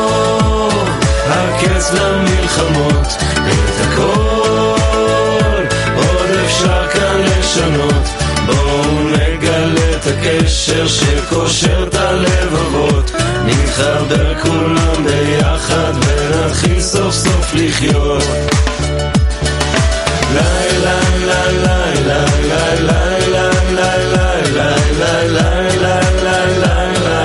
קשר שקושר את הלבבות, נתחבר כולם ביחד ונתחיל סוף סוף לחיות. לילה לילה לילה לילה לילה לילה לילה לילה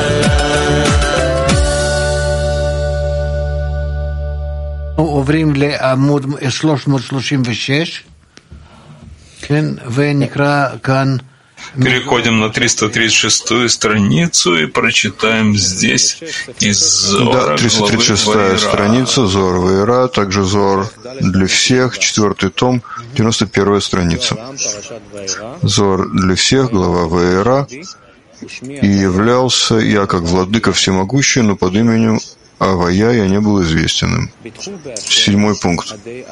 עוברים לעמוד 336, כן, ונקרא כאן. Переходим на 336-ю страницу и прочитаем здесь из Зора. Да, 336-я страница, Зор Ваера, также Зор для всех, 4-й том, 91-я страница. Зор для всех, глава Ваера, и являлся я как владыка всемогущий, но под именем Авая я не был известен им. 7-й пункт.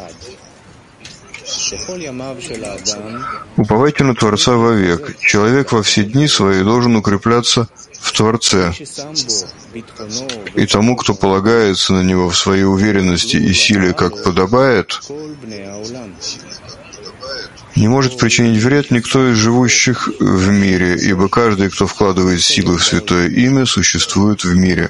Уповайте на Творца вовек. Человек во все дни свои должен укрепляться в Творце. И тому, кто полагается на Него в своей уверенности и силе, как подобает, не может причинить вред никто из живущих в мире, ибо каждый, кто вкладывает силы в святое имя, существует в мире.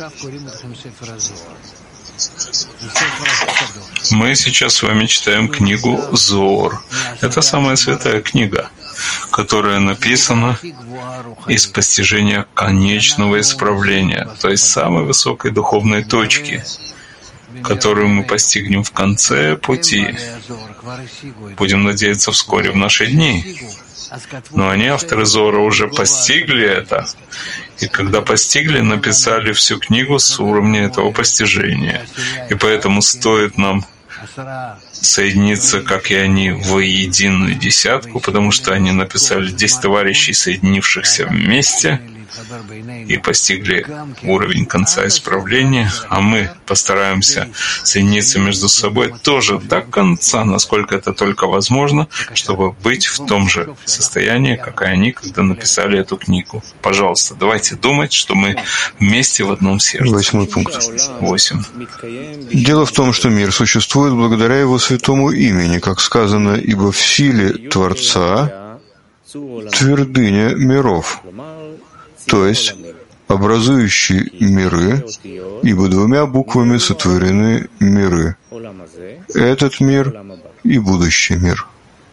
Мы сейчас с вами читаем книгу Зоор. Это самая святая книга, которая написана из постижения конечного исправления, то есть самой высокой духовной точки, которую мы постигнем в конце пути. Будем надеяться, вскоре в наши дни. Но они, авторы Зора, уже постигли это. И когда постигли, написали всю книгу с уровня этого постижения. И поэтому стоит нам соединиться, как и они, в единую десятку, потому что они написали 10 товарищей, соединившихся вместе, и постигли уровень конца исправления, а мы постараемся соединиться между собой тоже до конца, насколько это только возможно, чтобы быть в том же состоянии, как и они, когда написали эту книгу. Пожалуйста, давайте думать, что мы вместе в одном сердце. 8-й пункт. 8. Дело в том, что мир существует благодаря его святому имени, как сказано, ибо в силе Творца твердыня миров, то есть образующие миры, ибо 2 буквами сотворены миры. Этот мир и будущий мир.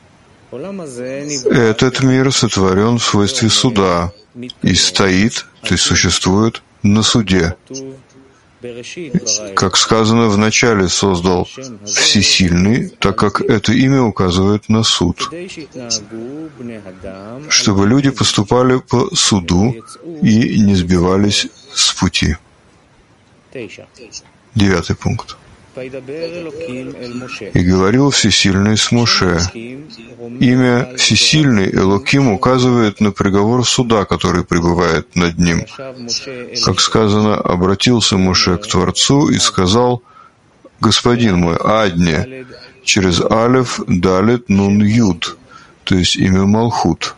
Этот мир сотворен в свойстве суда и стоит, то есть существует, на суде. Как сказано, вначале создал Всесильный, так как это имя указывает на суд, чтобы люди поступали по суду и не сбивались с пути. 9-й пункт. И говорил Всесильный с Моше. Имя Всесильный Элоким указывает на приговор суда, который пребывает над ним. Как сказано, обратился Моше к Творцу и сказал: «Господин мой, Адне», через Алеф, Далет, Нун, Юд, то есть имя Малхут.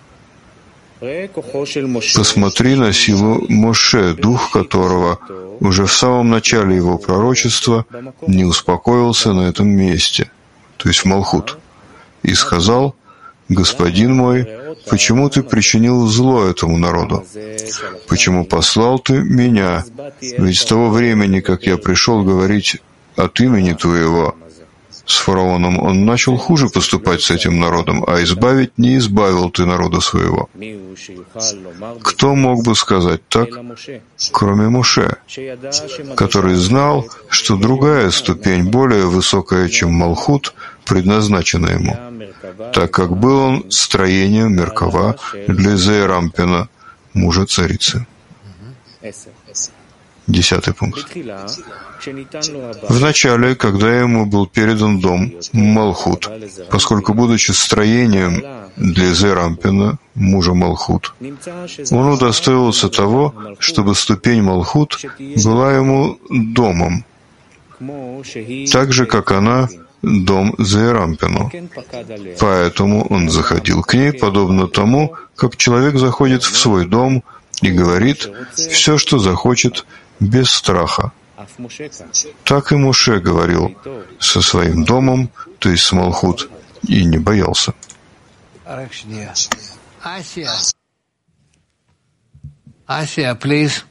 Посмотри на силу Моше, дух которого уже в самом начале его пророчества не успокоился на этом месте, то есть в Малхут, и сказал: «Господин мой, почему ты причинил зло этому народу? Почему послал ты меня? Ведь с того времени, как я пришел говорить от имени твоего с фараоном, он начал хуже поступать с этим народом, а избавить не избавил ты народа своего». Кто мог бы сказать так, кроме Моше, который знал, что другая ступень, более высокая, чем Малхут, предназначена ему, так как был он строением Меркава для Зеэрампина, мужа царицы. 10-й пункт. Вначале, когда ему был передан дом Малхут, поскольку, будучи строением для Зеэрампина, мужа Малхут, он удостоился того, чтобы ступень Малхут была ему домом, так же, как она дом Зеэрампину. Поэтому он заходил к ней, подобно тому, как человек заходит в свой дом и говорит все, что захочет, без страха. Так и Моше говорил со своим домом, то есть с Малхут, и не боялся. Asia, please.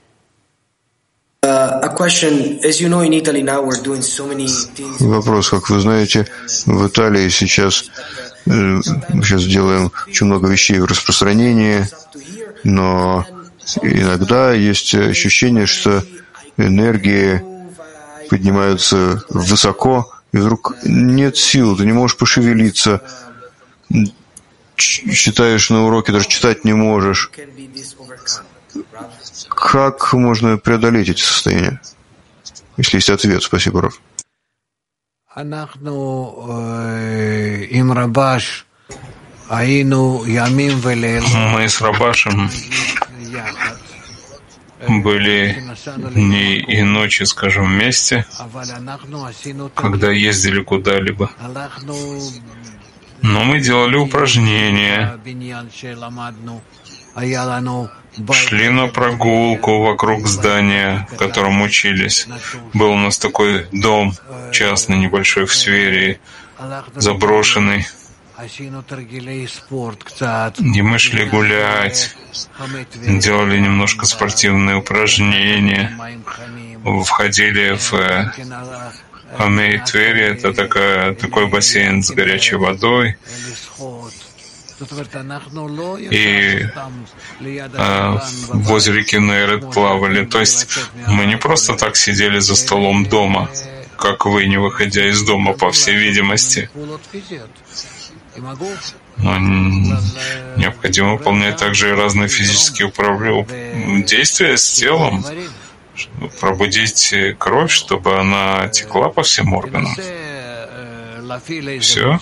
A question. As you know, in Italy now we're doing so many things. Вопрос, как вы знаете, в Италии сейчас делаем очень много вещей в распространении, но иногда есть ощущение, что энергии поднимаются высоко, и вдруг нет сил, ты не можешь пошевелиться, читаешь на уроке, даже читать не можешь. Как можно преодолеть эти состояния? Если есть ответ, спасибо, Рав. Мы с Рабашем были дни и ночи, скажем, вместе, когда ездили куда-либо. Но мы делали упражнения, шли на прогулку вокруг здания, в котором учились. Был у нас такой дом частный, небольшой в Сверии, заброшенный. И мы шли гулять, делали немножко спортивные упражнения, входили в Амей Твери, это такой бассейн с горячей водой. И в озере Кинерет плавали. То есть мы не просто так сидели за столом дома, как вы, не выходя из дома, по всей видимости. Но необходимо выполнять также и разные физические действия с телом, пробудить кровь, чтобы она текла по всем органам. Все.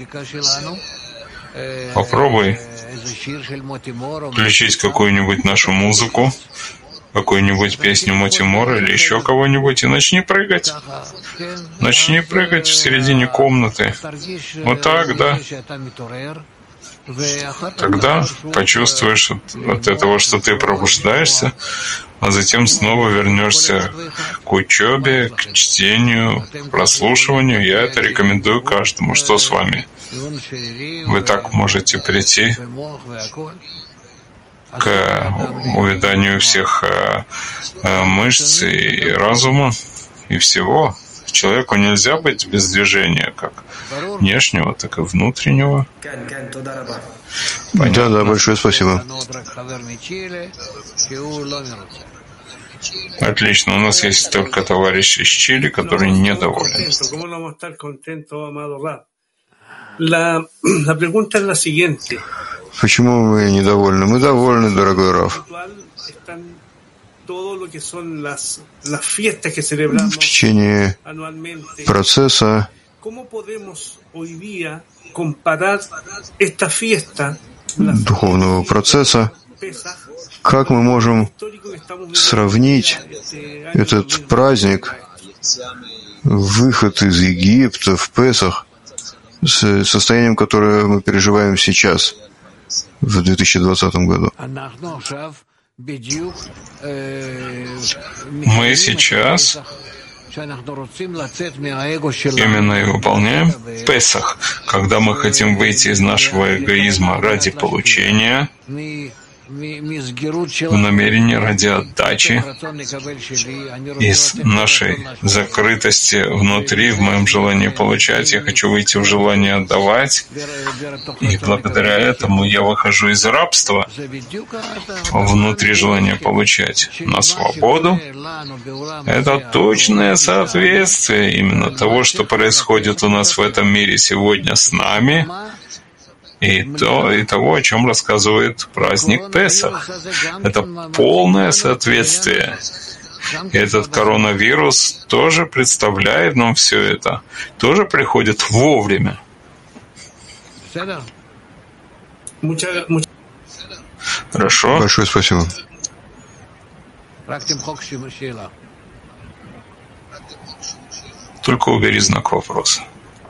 Попробуй включить какую-нибудь нашу музыку, какую-нибудь песню Моти Мора или еще кого-нибудь, и начни прыгать. Начни прыгать в середине комнаты. Вот так, да. Тогда почувствуешь от этого, что ты пробуждаешься, а затем снова вернешься к учебе, к чтению, к прослушиванию. Я это рекомендую каждому. Что с вами? Вы так можете прийти к увяданию всех мышц и разума, и всего. Человеку нельзя быть без движения, как внешнего, так и внутреннего. Понятно? Да, большое спасибо. Отлично. У нас есть только товарищ из Чили, который недоволен. Почему мы недовольны? Мы довольны, дорогой Рав. В течение процесса духовного процесса, как мы можем сравнить этот праздник, выход из Египта в Песах, с состоянием, которое мы переживаем сейчас, в 2020 году? Мы сейчас именно и выполняем Песах, когда мы хотим выйти из нашего эгоизма ради получения, в намерении ради отдачи, из нашей закрытости внутри, в моем желании получать, я хочу выйти в желание отдавать, и благодаря этому я выхожу из рабства внутри желания получать на свободу. Это точное соответствие именно того, что происходит у нас в этом мире сегодня с нами, и того, о чем рассказывает праздник Песах. Это полное соответствие. И этот коронавирус тоже представляет нам все это, тоже приходит вовремя. Хорошо. Большое спасибо. Только убери знак вопроса.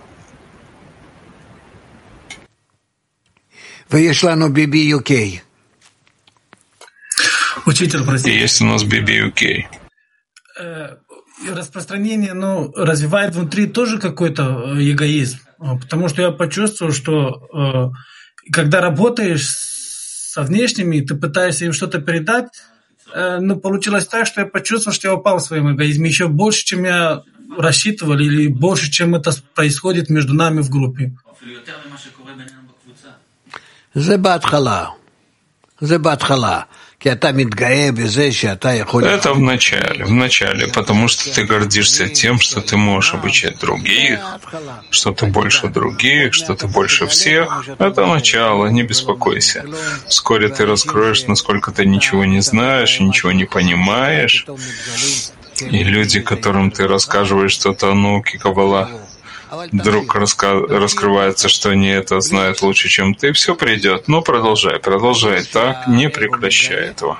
Учитель, простите. И есть у нас BBUK. Распространение, развивает внутри тоже какой-то эгоизм. Потому что я почувствовал, что когда работаешь со внешними, ты пытаешься им что-то передать, но получилось так, что я почувствовал, что я упал в своем эгоизме еще больше, чем я рассчитывал, или больше, чем это происходит между нами в группе. זה בהתחלה. Это в начале, потому что ты гордишься тем, что ты можешь обучать других, что ты больше других, что ты больше всех. Это начало, не беспокойся. Вскоре ты раскроешь, насколько ты ничего не знаешь, ничего не понимаешь. И люди, которым ты рассказываешь что-то о науке Каббала, вдруг раскрывается, что они это знают лучше, чем ты, все придет. Но продолжай так, не прекращай этого.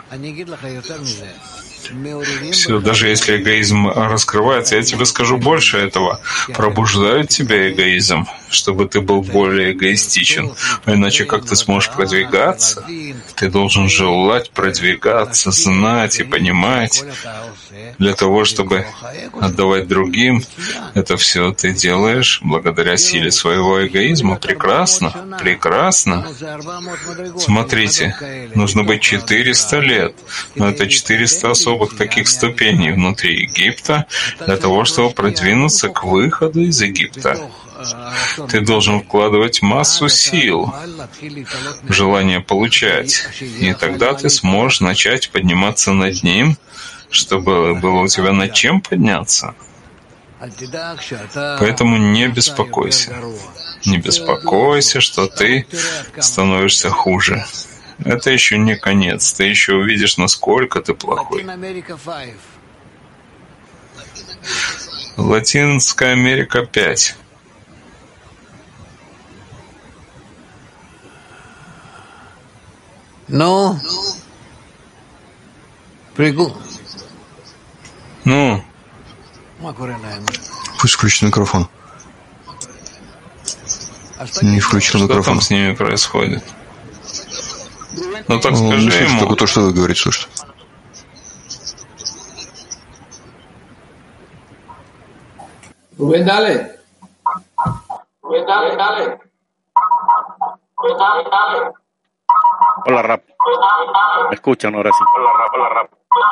Все, даже если эгоизм раскрывается, я тебе скажу больше этого. Пробуждают тебя эгоизм, чтобы ты был более эгоистичен. А иначе как ты сможешь продвигаться? Ты должен желать продвигаться, знать и понимать. Для того, чтобы отдавать другим, это все ты делаешь благодаря силе своего эгоизма. Прекрасно, прекрасно. Смотрите, нужно быть 400 лет, но это 400 особых таких ступеней внутри Египта для того, чтобы продвинуться к выходу из Египта. Ты должен вкладывать массу сил в желание получать, и тогда ты сможешь начать подниматься над ним, чтобы было у тебя над чем подняться. Поэтому не беспокойся. Не беспокойся, что ты становишься хуже. Это еще не конец. Ты еще увидишь, насколько ты плохой. Латинская Америка 5. Ну? Ну? Пусть включит микрофон. Не включил что микрофон. Что там с ними происходит? Ну так скажи ему. Только то, что вы говорите, слушайте. Hola, Rap. ¿Me escuchan ahora sí? Hola, Rap.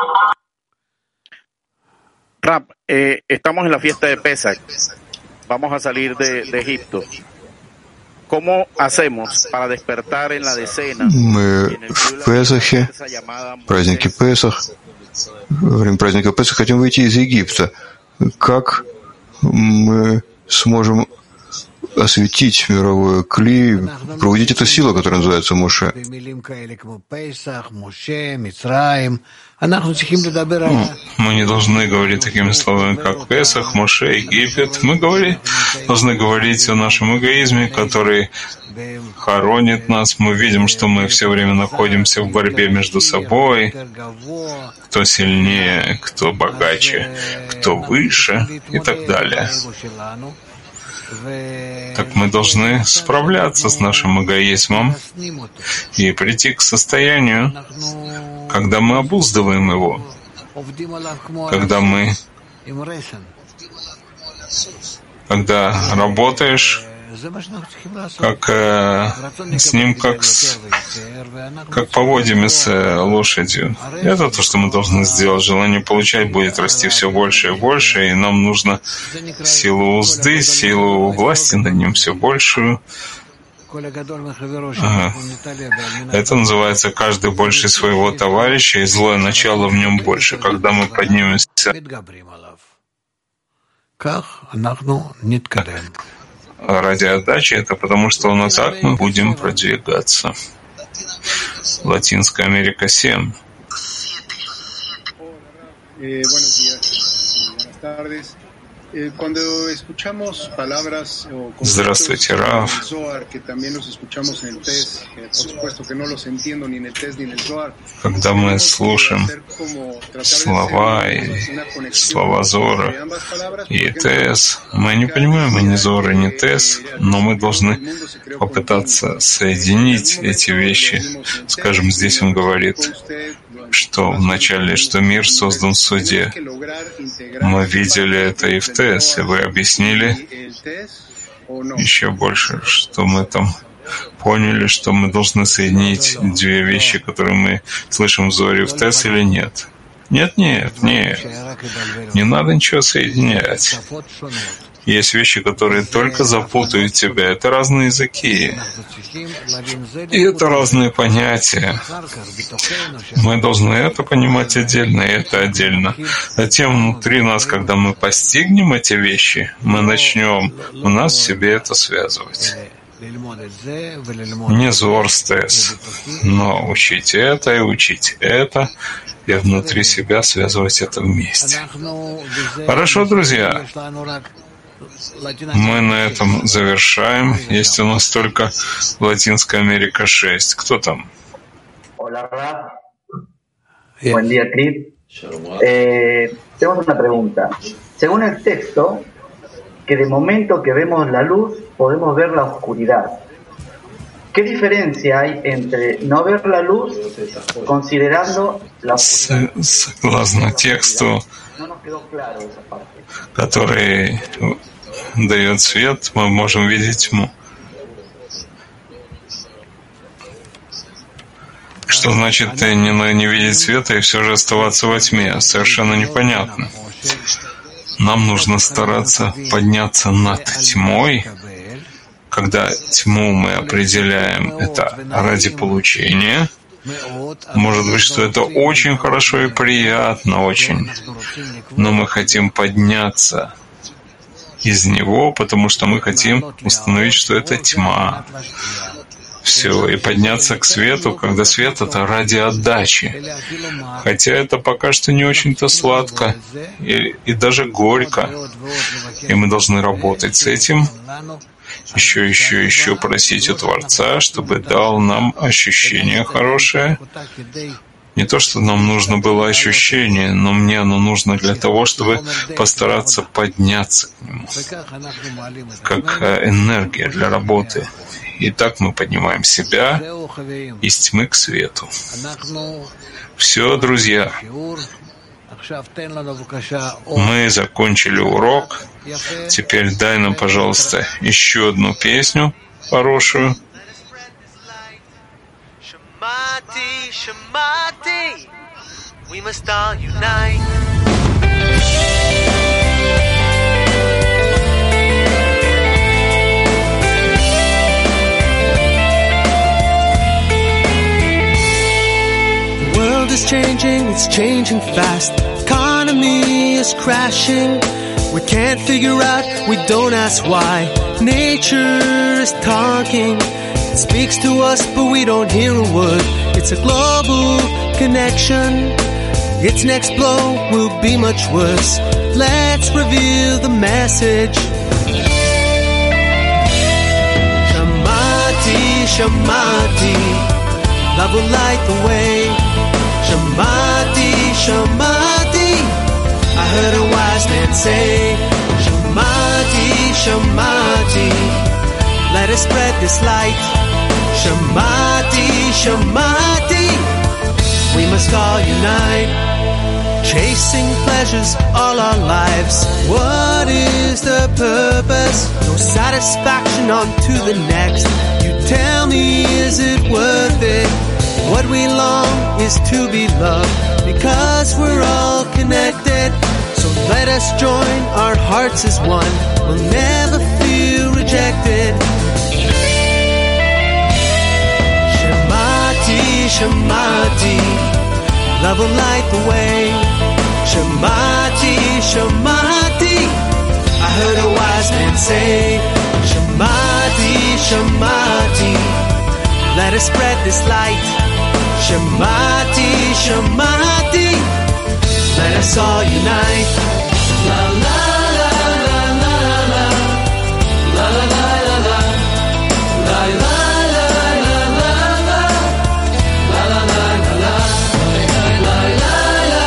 Rap, estamos en la fiesta de Pesach. Vamos a salir de Egipto. ¿Cómo hacemos para despertar en la decena? Мы в Песахе, празднике Песах, во время праздника Песах хотим выйти из Египта. Как мы сможем осветить мировое кли, проводить эту силу, которая называется Моше? Мы не должны говорить такими словами, как Песах, Моше, Египет. Мы должны говорить о нашем эгоизме, который хоронит нас. Мы видим, что мы все время находимся в борьбе между собой. Кто сильнее, кто богаче, кто выше и так далее. Так мы должны справляться с нашим эгоизмом и прийти к состоянию, когда мы обуздываем его, когда работаешь с ним, как поводьями с лошадью. Это то, что мы должны сделать. Желание получать будет расти все больше и больше, и нам нужно силу узды, силу власти над ним все большую. Это называется «каждый больше своего товарища, и злое начало в нем больше». Когда мы поднимемся ради отдачи, это потому что у нас так мы будем продвигаться. Латинская Америка 7. Здравствуйте, Рав. Когда мы слушаем слова Зора и Тес, мы не понимаем и ни Зора, ни Тес, но мы должны попытаться соединить эти вещи. Скажем, здесь он говорит, что вначале, что мир создан в суде. Мы видели это и в ТЭС, и вы объяснили еще больше, что мы там поняли, что мы должны соединить две вещи, которые мы слышим в Зоре в Тес, или нет? Нет. Не надо ничего соединять. Есть вещи, которые только запутают тебя. Это разные языки. И это разные понятия. Мы должны это понимать отдельно, и это отдельно. Затем внутри нас, когда мы постигнем эти вещи, мы начнем у нас в себе это связывать. Не зорстес, но учить это и учить это, и внутри себя связывать это вместе. Хорошо, друзья. Мы на этом завершаем. Есть у нас только Латинская Америка 6. Кто там? Buen día, Cris. Tenemos una pregunta. Según el texto, que de momento que vemos la luz, podemos ver la oscuridad. ¿Qué diferencia hay entre no ver la luz, considerando la oscuridad? Согласно тексту, который дает свет, мы можем видеть тьму. Что значит не видеть света и все же оставаться во тьме? Совершенно непонятно. Нам нужно стараться подняться над тьмой. Когда тьму мы определяем это ради получения, может быть, что это очень хорошо и приятно, очень. Но мы хотим подняться из него, потому что мы хотим установить, что это тьма. Все, и подняться к свету, когда свет — это ради отдачи. Хотя это пока что не очень-то сладко и даже горько. И мы должны работать с этим, еще просить у Творца, чтобы дал нам ощущение хорошее. Не то, что нам нужно было ощущение, но мне оно нужно для того, чтобы постараться подняться к нему, как энергия для работы. И так мы поднимаем себя из тьмы к свету. Все, друзья. Мы закончили урок. Теперь дай нам, пожалуйста, еще одну песню хорошую. Is changing, it's changing fast. Economy is crashing. We can't figure out, we don't ask why. Nature is talking. It speaks to us, but we don't hear a word. It's a global connection. Its next blow will be much worse. Let's reveal the message. Shamati, Shamati, love will light the way. Shamati, Shamati, I heard a wise man say, Shamati, Shamati, let us spread this light. Shamati, Shamati, we must all unite. Chasing pleasures all our lives, what is the purpose? No satisfaction on to the next. You tell me, is it worth it? What we long is to be loved, because we're all connected. So let us join our hearts as one. We'll never feel rejected. Shamati, Shamati, love will light the way. Shamati, Shamati, I heard a wise man say, Shamati, Shamati, let us spread this light. Shamati, Shamati, let us all unite. La la la la la la, la la la la la, la la la la la la, la la la la la, la la la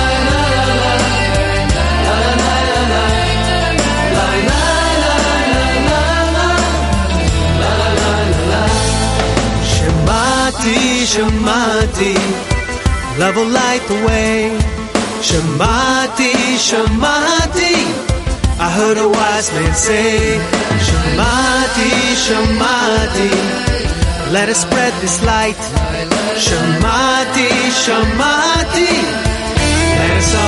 la la la. Shamati, Shamati, love will light the way. Shamati, Shamati, I heard a wise man say, Shamati, Shamati, let us spread this light. Shamati, Shamati, let us